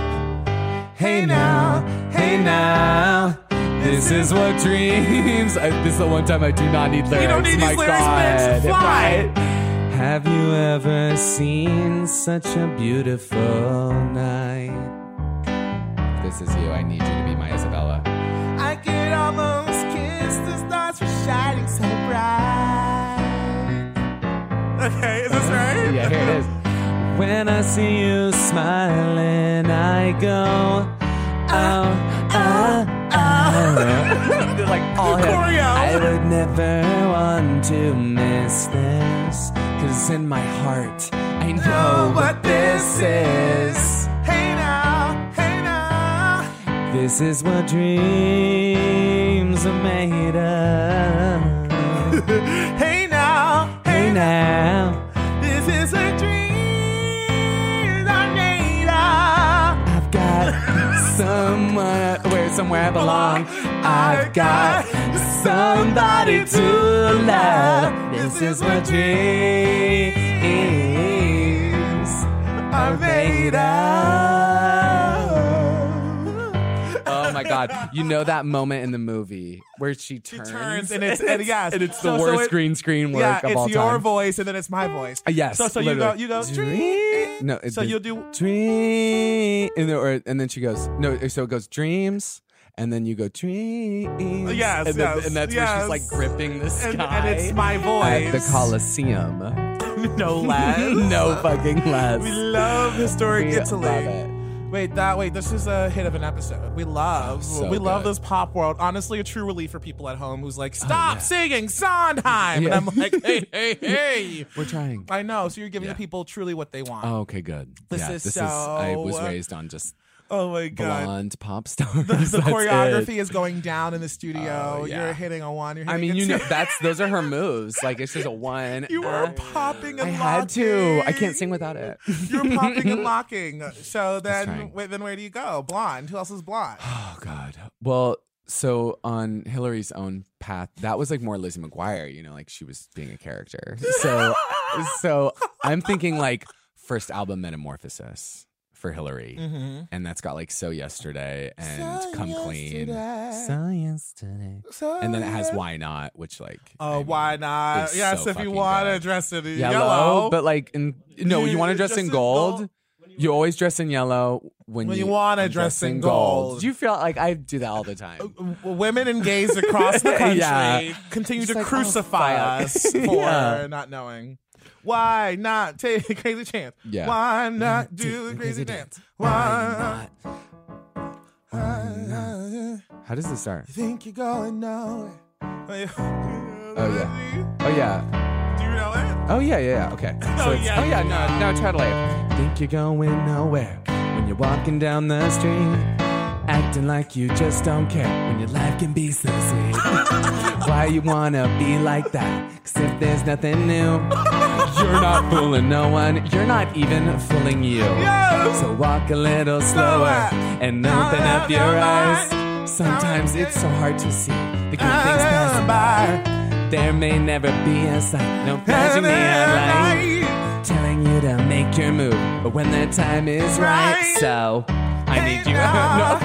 Hey now, hey now. This is what dreams. I, this is the one time I do not need lyrics. You don't need My these lyrics, God. bitch. Fly. Right? Have you ever seen such a beautiful night? This is you. I need you to be my Isabella. I could almost kiss the stars for shining so bright." Okay, is this right? Yeah, here it is. When I see you smiling, I go, oh, oh, oh. Like all him. Choreo. I would never want to miss this, cause in my heart, I know, Know what this is. Hey now, hey now. This is what dreams are made of. Hey now, Hey now. this is a dream I made of. I've got someone where somewhere I belong. I've got somebody to love. This is what dreams are made of. Oh my God. You know that moment in the movie where she turns, turns and it's- and yes. and it's So- the so worst it- green screen work Yeah, of it's all your time. voice and then it's my voice. Uh, Yes. So so you go literally. you go Dream. No, it- So you'll do dream, and, then- or, and then she goes no. So it goes dreams, and then you go dreams. Yes, and, then- yes, and that's where yes. she's like gripping the sky. and, and it's my voice. at the Coliseum. No less. No fucking less. We love historic We Italy. love it. Wait, that wait, this is a hit of an episode. We love, Oh, so we love good. this pop world. Honestly, a true relief for people at home who's like, stop yeah. singing Sondheim, Yeah. and I'm like, hey, hey, hey. We're trying. I know. So you're giving Yeah. the people truly what they want. Oh, okay, good. This yeah, is this is. I was so- raised on just Oh my god. blonde pop stars. The, the That's choreography it. is going down in the studio. Oh, yeah. You're hitting a one. You're I hitting mean, a you know, two. that's those are her moves. Like it's just a one. You were uh, popping and I locking. had to. I can't sing without it. You're popping and locking. So then, trying. wait, then where do you go? Blonde. Who else is blonde? Oh God. Well, so on Hillary's own path, that was like more Lizzie McGuire. You know, like she was being a character. So, so I'm thinking like first album Metamorphosis for Hillary, Mm-hmm. and that's got like So Yesterday and So Come Clean. Yesterday. So Yesterday. So And then it has yeah. Why Not, which like Oh, I mean, why not? it's Yes, so if you fucking want to good. dress it in yellow, yellow, but like in no, you want to dress Dress in in gold. gold. You always dress in yellow when, When you wanna dress in gold. Do you feel like I do that all the time? W- women and gays across the country Yeah. continue Just to like, oh, crucify fuck. us for Yeah. not knowing. Why not take a crazy chance? Yeah. Why not do Take a a crazy crazy dance? dance. Why not? not? How does this start? Think you're going nowhere. Oh yeah. Oh yeah. Do you know it? Oh yeah, yeah, yeah. Okay. So Oh, it's, yeah, oh yeah, you no, no, try to lay it. Think you're going nowhere when you're walking down the street. Acting like you just don't care when your life can be so sweet. Why you wanna be like that? Cause if there's nothing new, you're not fooling no one. You're not even fooling you. Yes. So walk a little slower and open up your eyes. Sometimes it's so hard to see the good things passing by. There may never be a sight, no flashing neon light telling you to make your move, but when the time is right, so I need you no,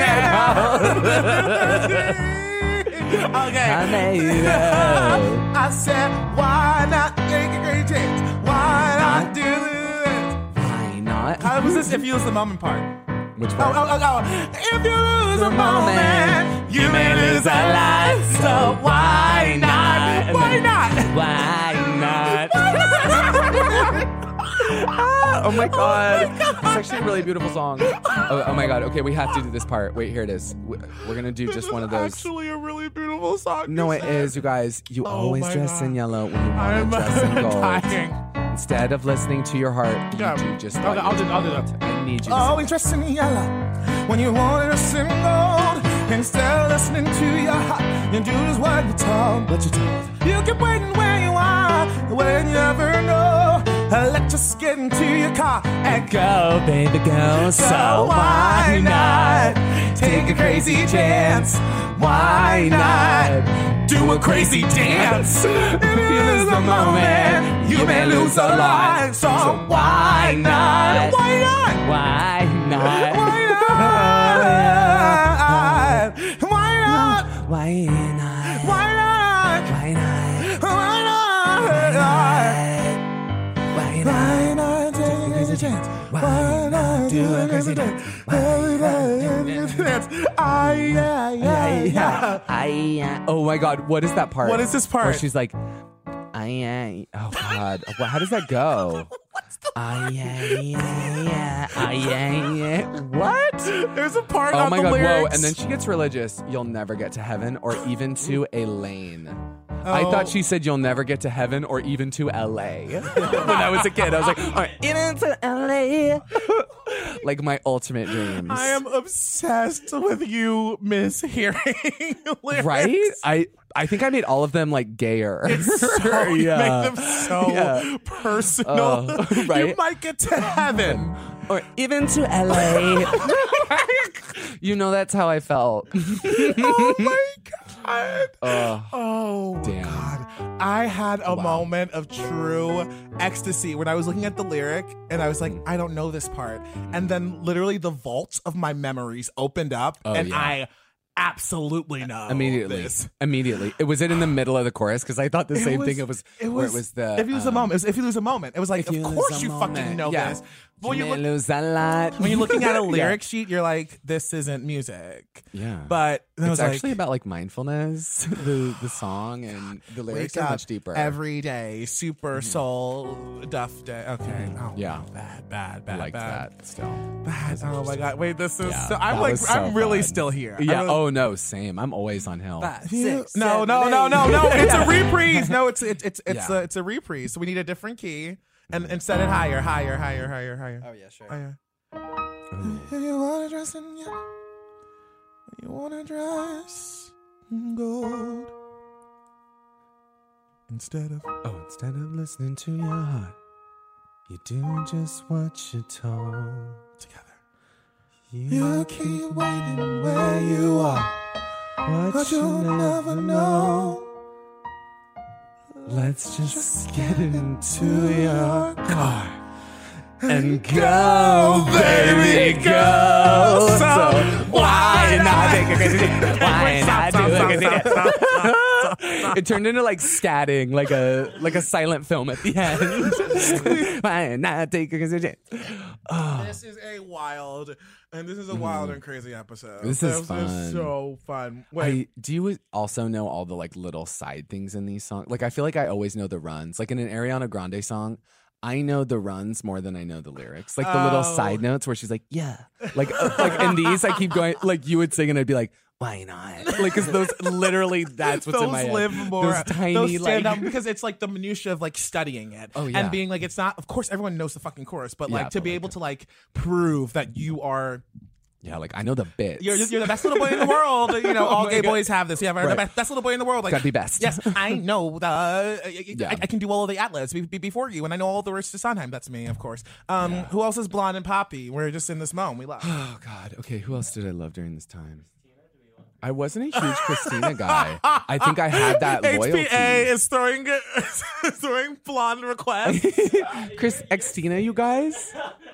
now. Okay. I made up. I said, why not take a great chance? Why not do it? Why not? How was this if you lose the moment part? Which Oh, part? oh, oh, oh. If you lose a moment, you may lose a lot. So why not? Why not? Why not? Ah, oh my god. It's actually a really beautiful song. Oh, oh my god. Okay, we have to do this part. Wait, here it is. We- We're gonna do just one of those. Actually, a really beautiful song. No, you it said. is, you guys. You Oh always my dress God. in yellow when you want I'm to dress in gold. dying. Instead of listening to your heart, you Yeah. do just Okay, what I'll you do- I'll do that. want. I need you to Always dressed in yellow when you want to dress in gold. Instead of listening to your heart, you do just what you're told. What you're told. You keep waiting where you are, when you never know. Let's just get into your car and go, baby, go. So why not take a crazy chance? Why not do a crazy dance? If you lose the moment, you may lose a lot. So why not? Why not? Why not? Why not? Why not? Why not? Why not? Why not? Why not? Why Why not take a crazy chance? Why not do a crazy dance? Ah, yeah, yeah, yeah. I, oh my god, what is that part? What is this part? Where she's like, I, oh god, Wha- how does that go? I, yeah, I, what? There's a part Oh on my the god, lyrics. whoa, and then she gets religious. You'll never get to heaven or even to a lane. I Oh. thought she said you'll never get to heaven or even to L A. When I was a kid, I was like, all right, even to L A. Like my ultimate dreams. I am obsessed with you mishearing lyrics. Right? I I think I made all of them like gayer. It's so, you Yeah. make them so Yeah. personal. Oh, right? You might get to heaven. Or even to L A. You know, that's how I felt. Oh my god. Ugh. Oh Damn. god. I had a Wow. moment of true ecstasy when I was looking at the lyric and I was like, I don't know this part. And then literally the vault of my memories opened up Oh, and yeah. I absolutely know Immediately. this. Immediately. It was it in the middle of the chorus because I thought the same thing. It was where it was the if you lose a um, moment. It was if you lose a moment. It was like, if of you lose course a you moment. fucking know Yeah. this. But when you you may look, lose a lot. when you're looking at a Yeah. lyric sheet, you're like, this isn't music. Yeah. But then I it's was actually like, about like mindfulness, the the song and the lyrics wake are up much deeper. every day, super soul duff day. Okay. Oh, Yeah. Bad, bad, I bad, like bad. that still. Bad. Oh my god. Wait, this is Yeah, so, I'm that like was so I'm really fun. still here. Yeah. I'm really- Oh no, same. I'm always on hill. You- no, no, no, no, no. It's a reprise. No, it's it's it's it's Yeah. a it's a reprise. So we need a different key and and set it higher, higher, higher, higher, higher. Oh yeah, sure. Higher. If you wanna dress in yellow, you wanna dress in gold. Instead of Oh, instead of listening to your heart, you do just what you're told. together. You, keep waiting where you are, what but you'll never know. Let's just get into your car and go, baby, go. So why not take a crazy Why not do a crazy It turned into like scatting, like a like a silent film at the end. Why not take a crazy chance? Oh, This is a wild, and this is a wild and crazy episode. This is This fun. so fun. Wait, I, do you also know all the like little side things in these songs? Like I feel like I always know the runs. Like in an Ariana Grande song, I know the runs more than I know the lyrics. Like the little Oh. side notes where she's like, yeah. Like uh, like in these, I keep going, like you would sing and I'd be like, why not? Like, because those literally, that's what's those in my head. live more. Those tiny, those stand like, out because it's like the minutia of like studying it. Oh, yeah. And being like, it's not. Of course, everyone knows the fucking chorus, but like Yeah, to but, be like, able to like prove that you are Yeah, like I know the bits. You're, you're the best little boy in the world. You know, all my gay God. boys have this. Yeah, right. Right. The best, best little boy in the world. Like, Gotta be best. Yes, I know the. Yeah. I, I can do all of the atlas be, be before you, and I know all the words to Sondheim. That's me, of course. Um, Yeah. Who else is blonde and poppy? We're just in this moment. We love. Oh God. Okay, who else did I love during this time? I wasn't a huge Christina guy. I think I had that loyalty. H P A is throwing is throwing blonde requests. Chris Xtina, you guys.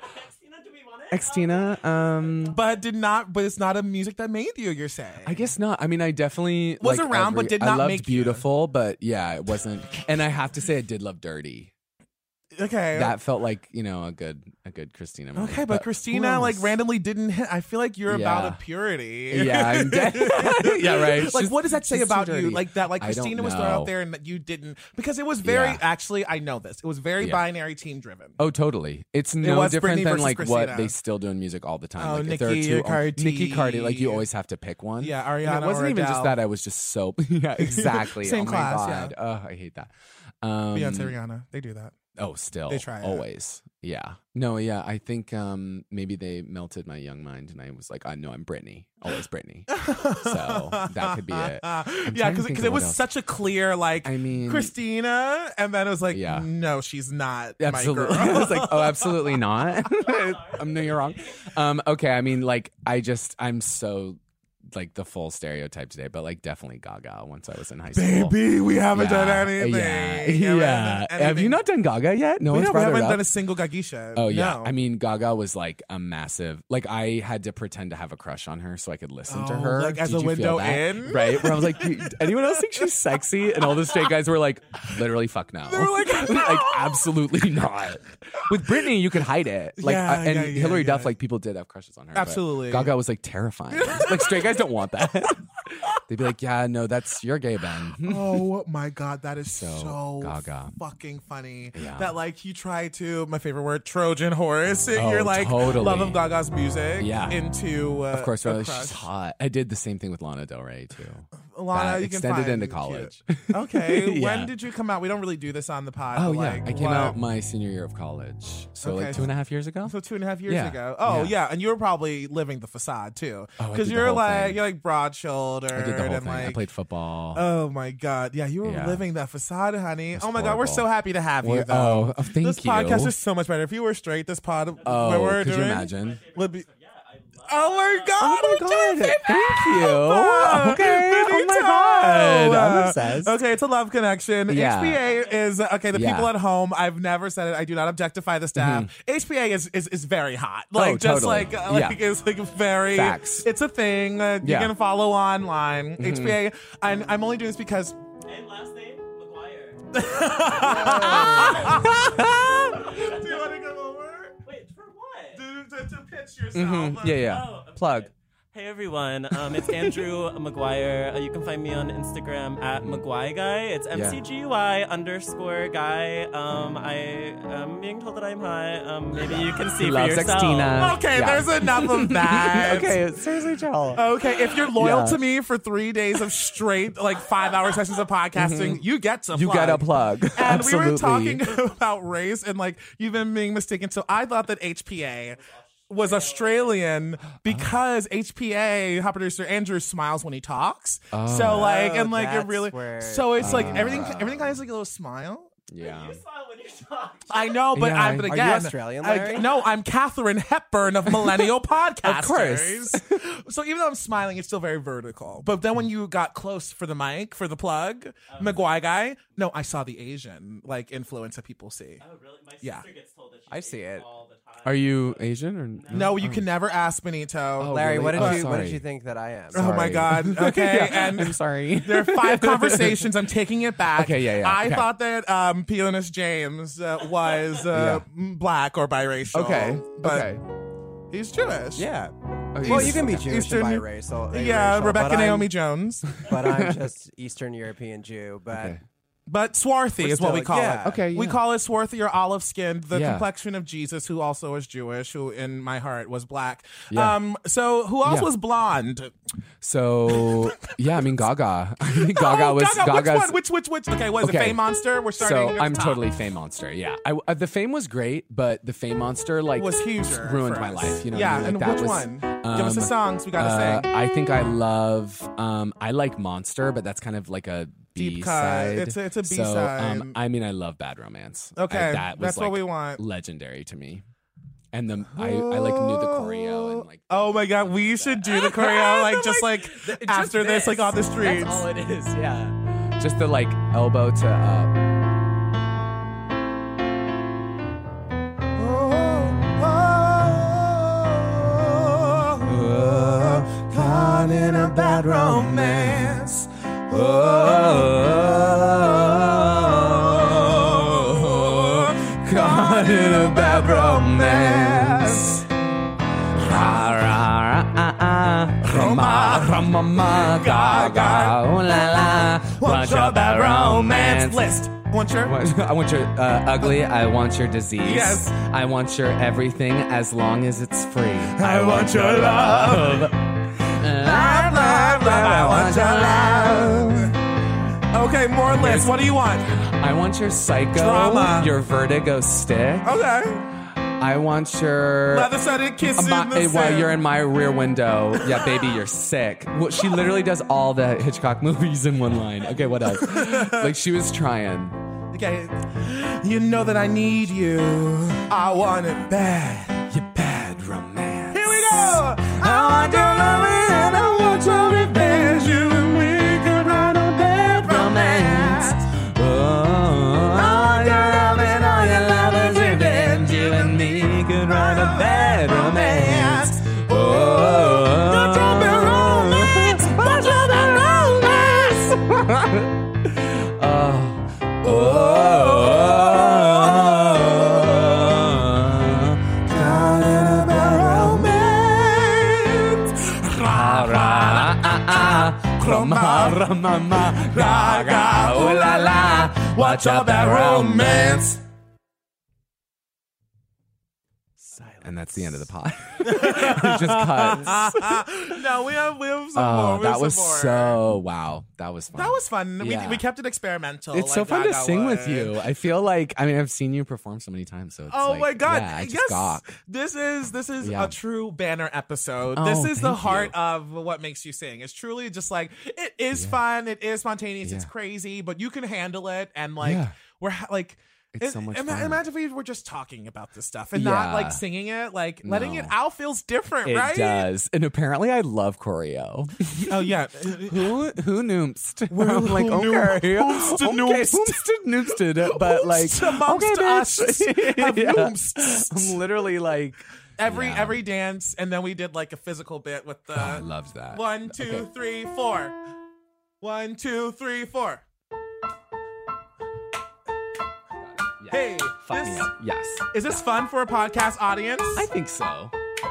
Xtina. Um, But did not. But it's not a music that made you. You're saying. I guess not. I mean, I definitely Was like, around, but every- did I not loved make you. Beautiful, but yeah, it wasn't. And I have to say, I did love Dirty. Okay. That felt like you know a good a good Christina movie. Okay, but who Christina like else? randomly didn't hit. I feel like you're about Yeah. a purity. Yeah, I'm dead. Yeah, right. Like, She's- what does that say she's too about you? dirty. Like that, like I don't Christina was thrown know. out there and that you didn't, because it was very. Yeah. Actually, I know this. It was very Yeah. binary team driven. Oh, totally. It's no was different Britney than versus like Christina. what they still do in music all the time. Oh, like if there are Nicki two, Cardi. Nicki Cardi, like you always have to pick one. Yeah, And Ariana it wasn't or even just Adele. that. I was just so yeah, exactly. Same oh my class, God. yeah. Oh, I hate that. Um, Beyonce, Rihanna, they do that. Oh, still. They try it. Always. Yeah. No, yeah. I think um, maybe they melted my young mind and I was like, I know I'm Britney. Always Britney. So that could be it. yeah, trying to because think it of was what else. such a clear like. I mean, Christina, and then it was like, Yeah. no, she's not absolutely. my girl. I was like, oh, absolutely not. I'm no, you're wrong. Um, okay. I mean, like, I just, I'm so like the full stereotype today, but like definitely Gaga once I was in high school. Baby, we haven't Yeah, done anything. Yeah. We haven't yeah. done Have you anything. not done Gaga yet? No We, one's know, we brought her haven't up? done a single Gagisha. Oh yeah, No. I mean Gaga was like a massive. Like I had to pretend to have a crush on her so I could listen to Oh, her, like as Did a you window feel that? in? right? Where I was like, anyone else think she's sexy? And all the straight guys were like, literally, fuck no. They were like, like absolutely not. With Britney, you could hide it. Like Yeah, uh, and yeah, yeah, Hillary yeah. Duff, like people did have crushes on her. but Absolutely. Gaga was like terrifying. Like straight guys don't want that. They'd be like, yeah, no, that's you're gay, Ben. Oh my God, that is so, So, Gaga. fucking funny. Yeah. That like you try to, my favorite word, Trojan horse, Oh, your like totally. love of Gaga's music Yeah. into uh, Of course, a well, crush. she's hot. I did the same thing with Lana Del Rey too. Lana, That you can extended find into cute. college. Okay, Yeah. when did you come out? We don't really do this on the pod. Oh but, yeah, like, I came what- out my senior year of college, so Okay. like two and a half years ago. So two and a half years Yeah. ago. Oh yeah. Yeah. and you were probably living the facade too, Oh, I because did the you're whole like thing. you're like broad shouldered I did the whole and thing. like I played football. Oh my God! Yeah, you were Yeah. living that facade, honey. It's Oh my God, we're horrible. so happy to have you. We're- Though. oh, thank this you. podcast is so much better. If you were straight, this pod, oh, what we're could doing, you imagine? would be. Oh my God! Oh my I'm God, Jeffy thank you. Pepper. Okay, oh my Benito. God, I'm obsessed. Okay, it's a love connection. Yeah. H P A is okay. The Yeah. people at home. I've never said it. I do not objectify the staff. H P A is, is is very hot. Like just totally. like uh, like Yeah. it's like very. Facts. It's a thing. Uh, you Yeah. can follow online. H P A. And I'm only doing this because. And last name, McGuire. Do you want to come over? Wait, for what? To, to, to pitch yourself. Mhm. Yeah, yeah. Oh, okay. Plug. Hey everyone, um, it's Andrew McGuire. Uh, you can find me on Instagram at McGuy Guy. It's M C G Y underscore guy. Um, I am being told that I'm high. Um, maybe you can see He for loves yourself. Xtina. Okay, Yeah. there's enough of that. Okay, seriously, chill. Okay, if you're loyal Yeah. to me for three days of straight, like five hour sessions of podcasting, you get to You plug. got a plug. And Absolutely. we were talking about race and like you've been being mistaken. So I thought that H P A was Australian because H P A, hot producer Andrew, smiles when he talks. So like and like it that's really where- so it's like everything everything kind of has like a little smile. Yeah. You smile when you talk. I know, but Yeah. I'm but Are you again. Australian, I- Larry? no, I'm Catherine Hepburn of Millennial Podcasters. Of course. So even though I'm smiling, it's still very vertical. But then when you got close for the mic, for the plug, McGuire guy, no, I saw the Asian like influence that people see. Oh, really? My sister Yeah. gets told that she I see Asian it. all the time. Are you Asian or No, you can never ask Benito. Oh, Larry, really? what did Oh, you what did sorry. you think that I am? Oh my Sorry. God. Okay. And I'm sorry. there are five conversations. I'm taking it back. Okay, yeah, yeah, I okay. thought that um, pianist James uh, was uh, black or biracial. Okay. But okay. he's Jewish. Yeah. Okay. Well, you can be Eastern- Jewish and biracial. Yeah, biracial, Rebecca but I'm- Naomi Jones. But I'm just Eastern European Jew. But Okay. But swarthy We're is what we still- call yeah. it. Okay, We yeah. call it swarthy or olive skinned, the Yeah. complexion of Jesus, who also was Jewish, who in my heart was black. Yeah. Um, so who else Yeah. was blonde? So yeah, I mean Gaga. I think Gaga oh, was Gaga. Which Gaga's. one? Which which which? Okay, what is it? Okay. Fame Monster? We're starting. So at the I'm top. totally Fame Monster. Yeah, I, uh, the Fame was great, but the Fame Monster like Was huger ruined for my us. life. You know, Yeah, what I mean? and like, that which was, one? Give us the songs we gotta uh, sing. I think I love. Um, I like Monster, but that's kind of like a Deep B cut. side. It's a- it's a So, B-side. um, I mean, I love Bad Romance. Okay, I, that was that's what like we want. Legendary to me. And the I, I like knew the choreo and like. Oh my god, we should do the choreo like just like Just after this, like on the streets. That's all it is. Yeah. Just the like elbow to up. Caught in a bad romance. Caught in a bad romance. Ra ra ah ah. Rama rama ma ga ga. Oh la la. Want your bad romance list. Want your I want your uh, ugly. I want your disease. Yes. I want your everything as long as it's free. I want your love. Love, love, love, I want your love. Okay, more lists. What do you want? I want your psycho. Drama. Your vertigo stick. Okay. I want your. Leather-sided kiss in My, the eh, while sand. you're in my rear window. Yeah, baby, you're sick. Well, she literally does all the Hitchcock movies in one line. Okay, what else? Like, she was trying. Okay. You know that I need you. I want it bad. You bad romance. Here we go. I want your love and I want your revenge. You and me could write a bad romance. Oh, I want your love and all your love is revenge. you and me could write a bad romance. Oh, want your bad romance. Want your bad romance. Oh. Oh, Caught in a bad romance. ra ra ah ah, rama rama ma ga ga, oh la la, watch out that romance. And that's the end of the pod. It just cuts. No, we have we have some Oh, more. We have that was some more. so wow. That was fun. That was fun. Yeah. We, we kept it experimental. It's like so fun to Gaga sing would. with you. I feel like I mean I've seen you perform so many times, so it's Oh like, my god! yeah, I just yes, gawk. this is this is Yeah. a true banner episode. Oh, this is the thank heart you. of what makes you sing. It's truly just like it is fun. It is spontaneous. It's Yeah. crazy, but you can handle it. And like Yeah. we're ha- like. It's it- so much ima- fun. Imagine if we were just talking about this stuff and not Yeah. like singing it. Like letting No. it out feels different, It right? does. And apparently I love choreo. Oh yeah. who who noomst? Well, I'm like, who okay. noom- whomst okay, noomst. whomst noomsted, but like Whomst amongst okay, us bitch. have Yeah. noomst. I'm literally like every yeah. every dance, and then we did like a physical bit with the Oh, I loved that. one, two, Okay. three, four. One, two, three, four. Yeah. Hey, Fuck this- me up. Yes. Is this fun for a podcast audience? I think so.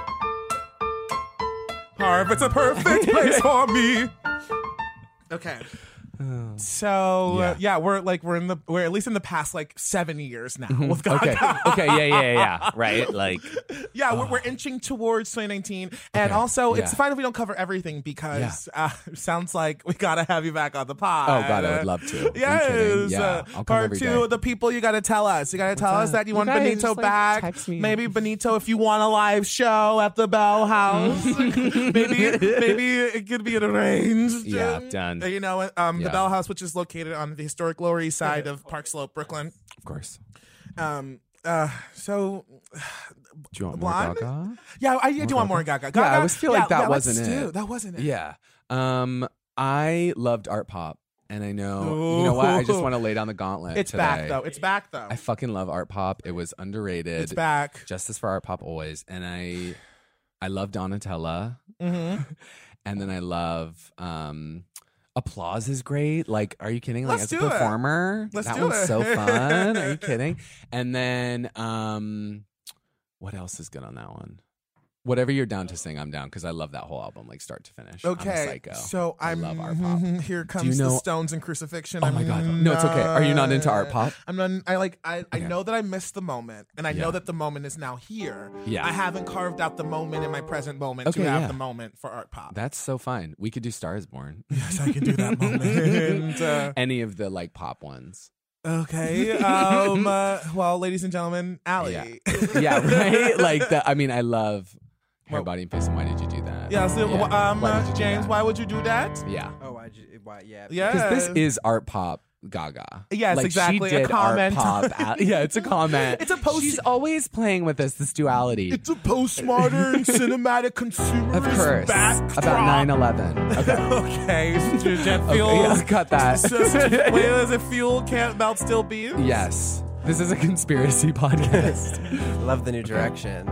Harv, it's a perfect place for me. Okay. So Yeah. uh, yeah, we're like we're in the we're at least in the past like seven years now with Gaga. Okay. Okay. Yeah. Yeah. Yeah. Right. Like. Yeah, we're, we're inching towards twenty nineteen, and Okay, also it's yeah. fine if we don't cover everything because uh, it sounds like we gotta have you back on the pod. Oh God, I would love to. Are you kidding? Yes, Yeah. uh, I'll come part every two. day. The people you gotta tell us. You gotta tell us up? that you You want guys Benito just, like, back. text me. Maybe Benito, if you want a live show at the Bell House, maybe maybe it could be arranged. Yeah, done. Uh, You know, um, the Yeah. Bell House, which is located on the historic Lower East Side of Park Slope, Brooklyn. Of course. Um. Uh. So. Do you want Blonde? more Gaga? Yeah, I, I do want more Gaga. Gaga. Yeah, I always feel like yeah, that yeah, let's wasn't do- it. That wasn't it. Yeah. Um, I loved art pop, and I know you know what. I just want to lay down the gauntlet. It's today. back though. It's back though. I fucking love art pop. It was underrated. It's back. Justice for art pop always, and I, I love Donatella, Mm-hmm. and then I love um. Applause is great. Like, are you kidding? Like, Let's as a do it. performer, Let's that do one's it. so fun. Are you kidding? And then, um, what else is good on that one? Whatever you're down to sing, I'm down because I love that whole album, like start to finish. I'm a Okay, psycho. so I I'm love art pop. Here comes you the know- Stones and Crucifixion. Oh I'm my God. No, it's okay. Are you not into art pop? I'm not. I like. I, I Okay. know that I missed the moment, and I Yeah. know that the moment is now here. Yeah. I haven't carved out the moment in my present moment Okay, to have yeah. the moment for art pop. That's so fine. We could do Stars Born. yes, I can do that moment. Uh, Any of the like pop ones. okay. Um. uh, well, ladies and gentlemen, Allie. Yeah. Yeah, right? Like, the, I mean, I love Hair, Well- body, and face. And why did you do that? Yeah, so, um, Why did you do James, that? why would you do that? Yeah. Oh, why? Why? Yeah. Yeah. Because this is art pop Gaga. Yes, like, exactly. She A did comment. art pop. At, yeah, it's a comment. It's a post- She's always playing with us, this duality. It's a postmodern cinematic consumerist of course. backdrop. About nine eleven. Okay. Okay, so jet fuel. Okay, yeah, cut that. So- Wait, is it fuel can't melt still beans? Yes. This is a conspiracy podcast. Love the new direction.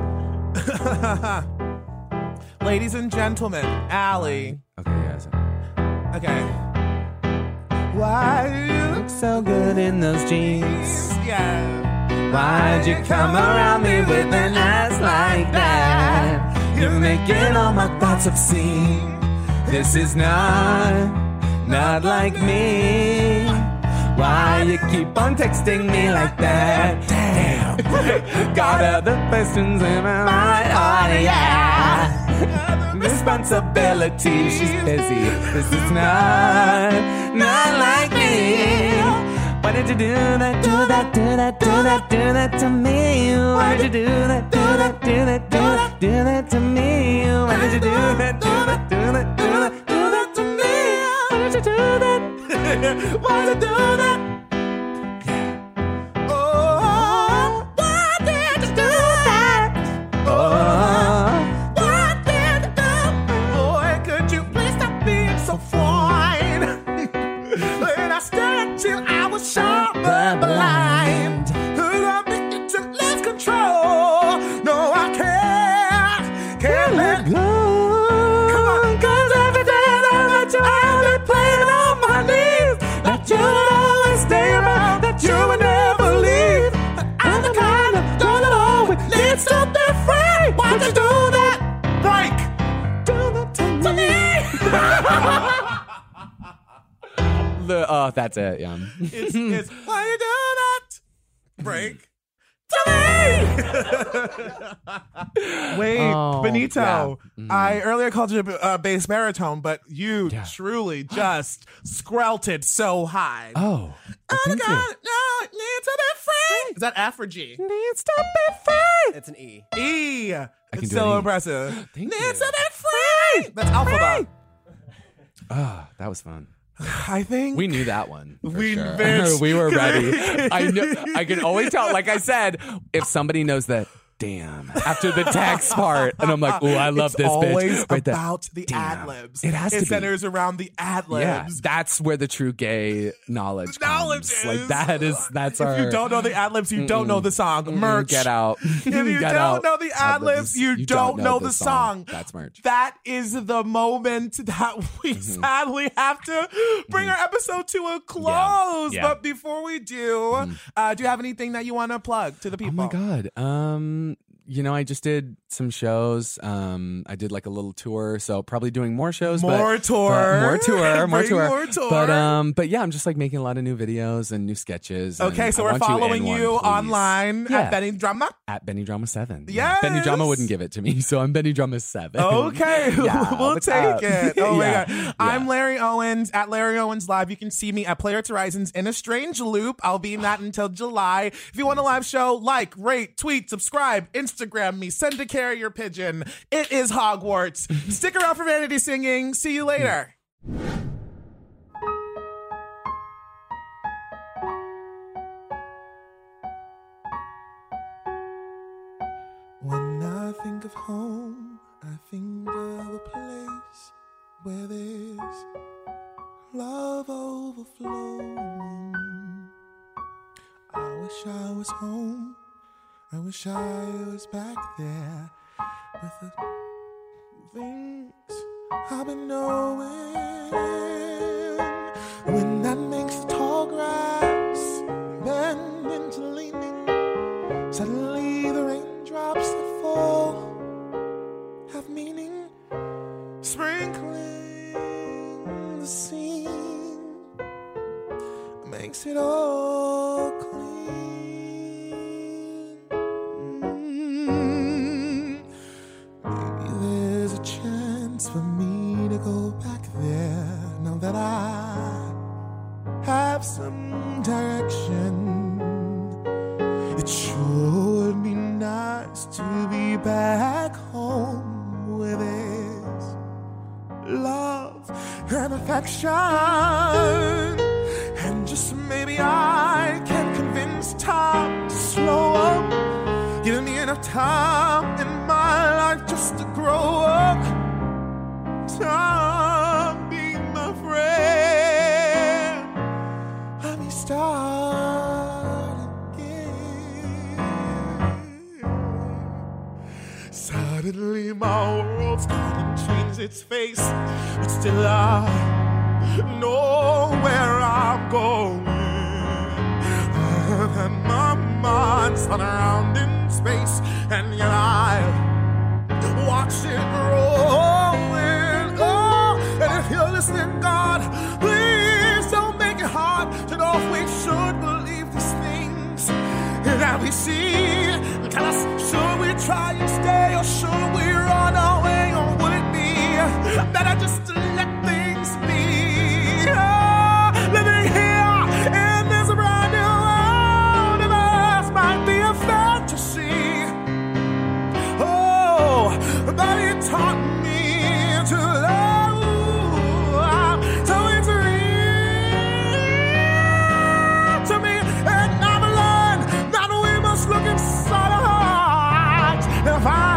Ladies and gentlemen, Allie. Okay, yes. Okay. Why do you look So good in those jeans. Yeah. Why'd you come around me with an ass like that? You're making all my thoughts obscene. This is not, not like me. Why you keep on texting me like that? Damn. Got other questions in my mind. Oh yeah. Responsibility. She's busy. This is not, not like me. Why did you do that, do that, do that, do that, do that to me? Why did you do that, do that, do that, do that, do that to me? Why did you do that, do that, do that, do that, do that to me? Why did you do that? Why did you do that? Oh, why did you do that? Oh, why did you do? Boy, could you please stop being so fine? And I stared till I was sharp but blind. Cause I'm addicted to lose control. No, I can't, can't let go. Come on, cause every day that I let you out, I playing on my knees. That you would always stay around, that you would never leave. I'm the kind of girl that always needs to be free. Why'd you do that? Break. Do that to me. The, oh, that's it, yeah. It's, it's why you do that? Break. To me. Wait, Oh, Benito. yeah. Mm. I earlier called you a uh, bass baritone, but you Yeah. truly just skrelted so high. Oh, Oh, thank you. God, no, it needs to be free. Is that F or G? Needs to be free. It's an E. E. can It's do so an E. impressive. Thank Needs you. to be free. That's alphabet. Oh, that was fun. I think We knew that one. for We- sure. bitch. we were ready. I know. I can always tell. Like I said, if somebody knows that, damn, after the text part, and I'm like, oh, I love it's this always bitch. Right there. about the Damn. ad libs. It has It to be. centers around the ad Yeah, libs. that's where the true gay knowledge Knowledge comes. is. Like that is that's if our. you don't know the ad libs, you don't know the song. Mm-mm, Merch. Get out. If you Get don't out. know the ad libs, you, don't, know, the song. That's merch. That is the moment that we Mm-hmm. sadly have to bring our episode to a close. Yeah. But before we do, uh, do you have anything that you want to plug to the Oh people? my god. Um, you know, I just did some shows. Um, I did like a little tour, so probably doing more shows. but- More tour. but more tour, more Bring tour, more tour. But um, but yeah, I'm just like making a lot of new videos and new sketches. and Okay, so I we're want you in following one, you please. online Yeah. at Benny Drama. at Benny Drama Seven. Yes. Benny Drama wouldn't give it to me, so I'm Benny Drama Seven. Okay, Yeah, we'll what's take up? it. Oh my Yeah, god, yeah. I'm Larry Owens at Larry Owens Live. You can see me at Player to Horizons in a Strange Loop. I'll be in that until July. If you want a live show, like, rate, tweet, subscribe, Instagram me, send a carrier pigeon. It is Hogwarts. Stick around for Vanity Singing. See you later. When I think of home, I think of a place where there's love overflowing. I wish I was home. I wish I was back there with the things I've been knowing. When that makes the tall grass bend into leaning, suddenly the raindrops that fall have meaning, sprinkling the scene makes it all clean. Mm. Maybe there's a chance for me to go back there now that I have some direction. It sure would be nice to be back home with his love and affection. And just maybe I can convince time to slow up, give me enough time in my life just to grow up. Time, be my friend, let me start again. Suddenly my world started to change its face, but still I know where I'm going. And my mind's spun around in space, and yet I watch it rolling. Oh, and if you're listening, God, please don't make it hard to know if we should believe these things that we see. Tell us, should we try and stay, or should we run away, or would it be better just to let things be? Oh, living here in this brand new universe might be a fantasy. Oh, but it taught me to love, taught me to read to me, and I've learned that we must look inside our hearts and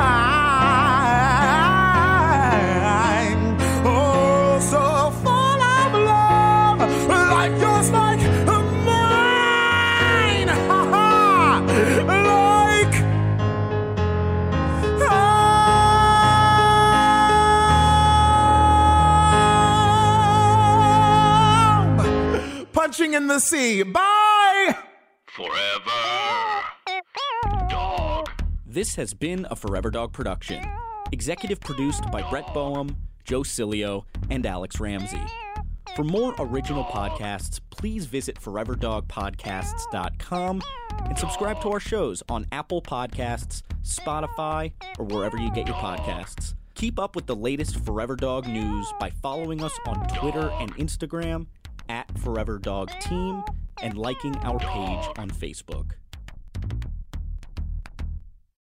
find, oh, so full of love, like yours, like mine, like punching in the sea. Bye! Forever Dog. This has been a Forever Dog production. Executive produced by Brett Boehm, Joe Cilio, and Alex Ramsey. For more original podcasts, please visit forever dog podcasts dot com and subscribe to our shows on Apple Podcasts, Spotify, or wherever you get your podcasts. Keep up with the latest Forever Dog news by following us on Twitter and Instagram at Forever Dog Team and liking our page on Facebook.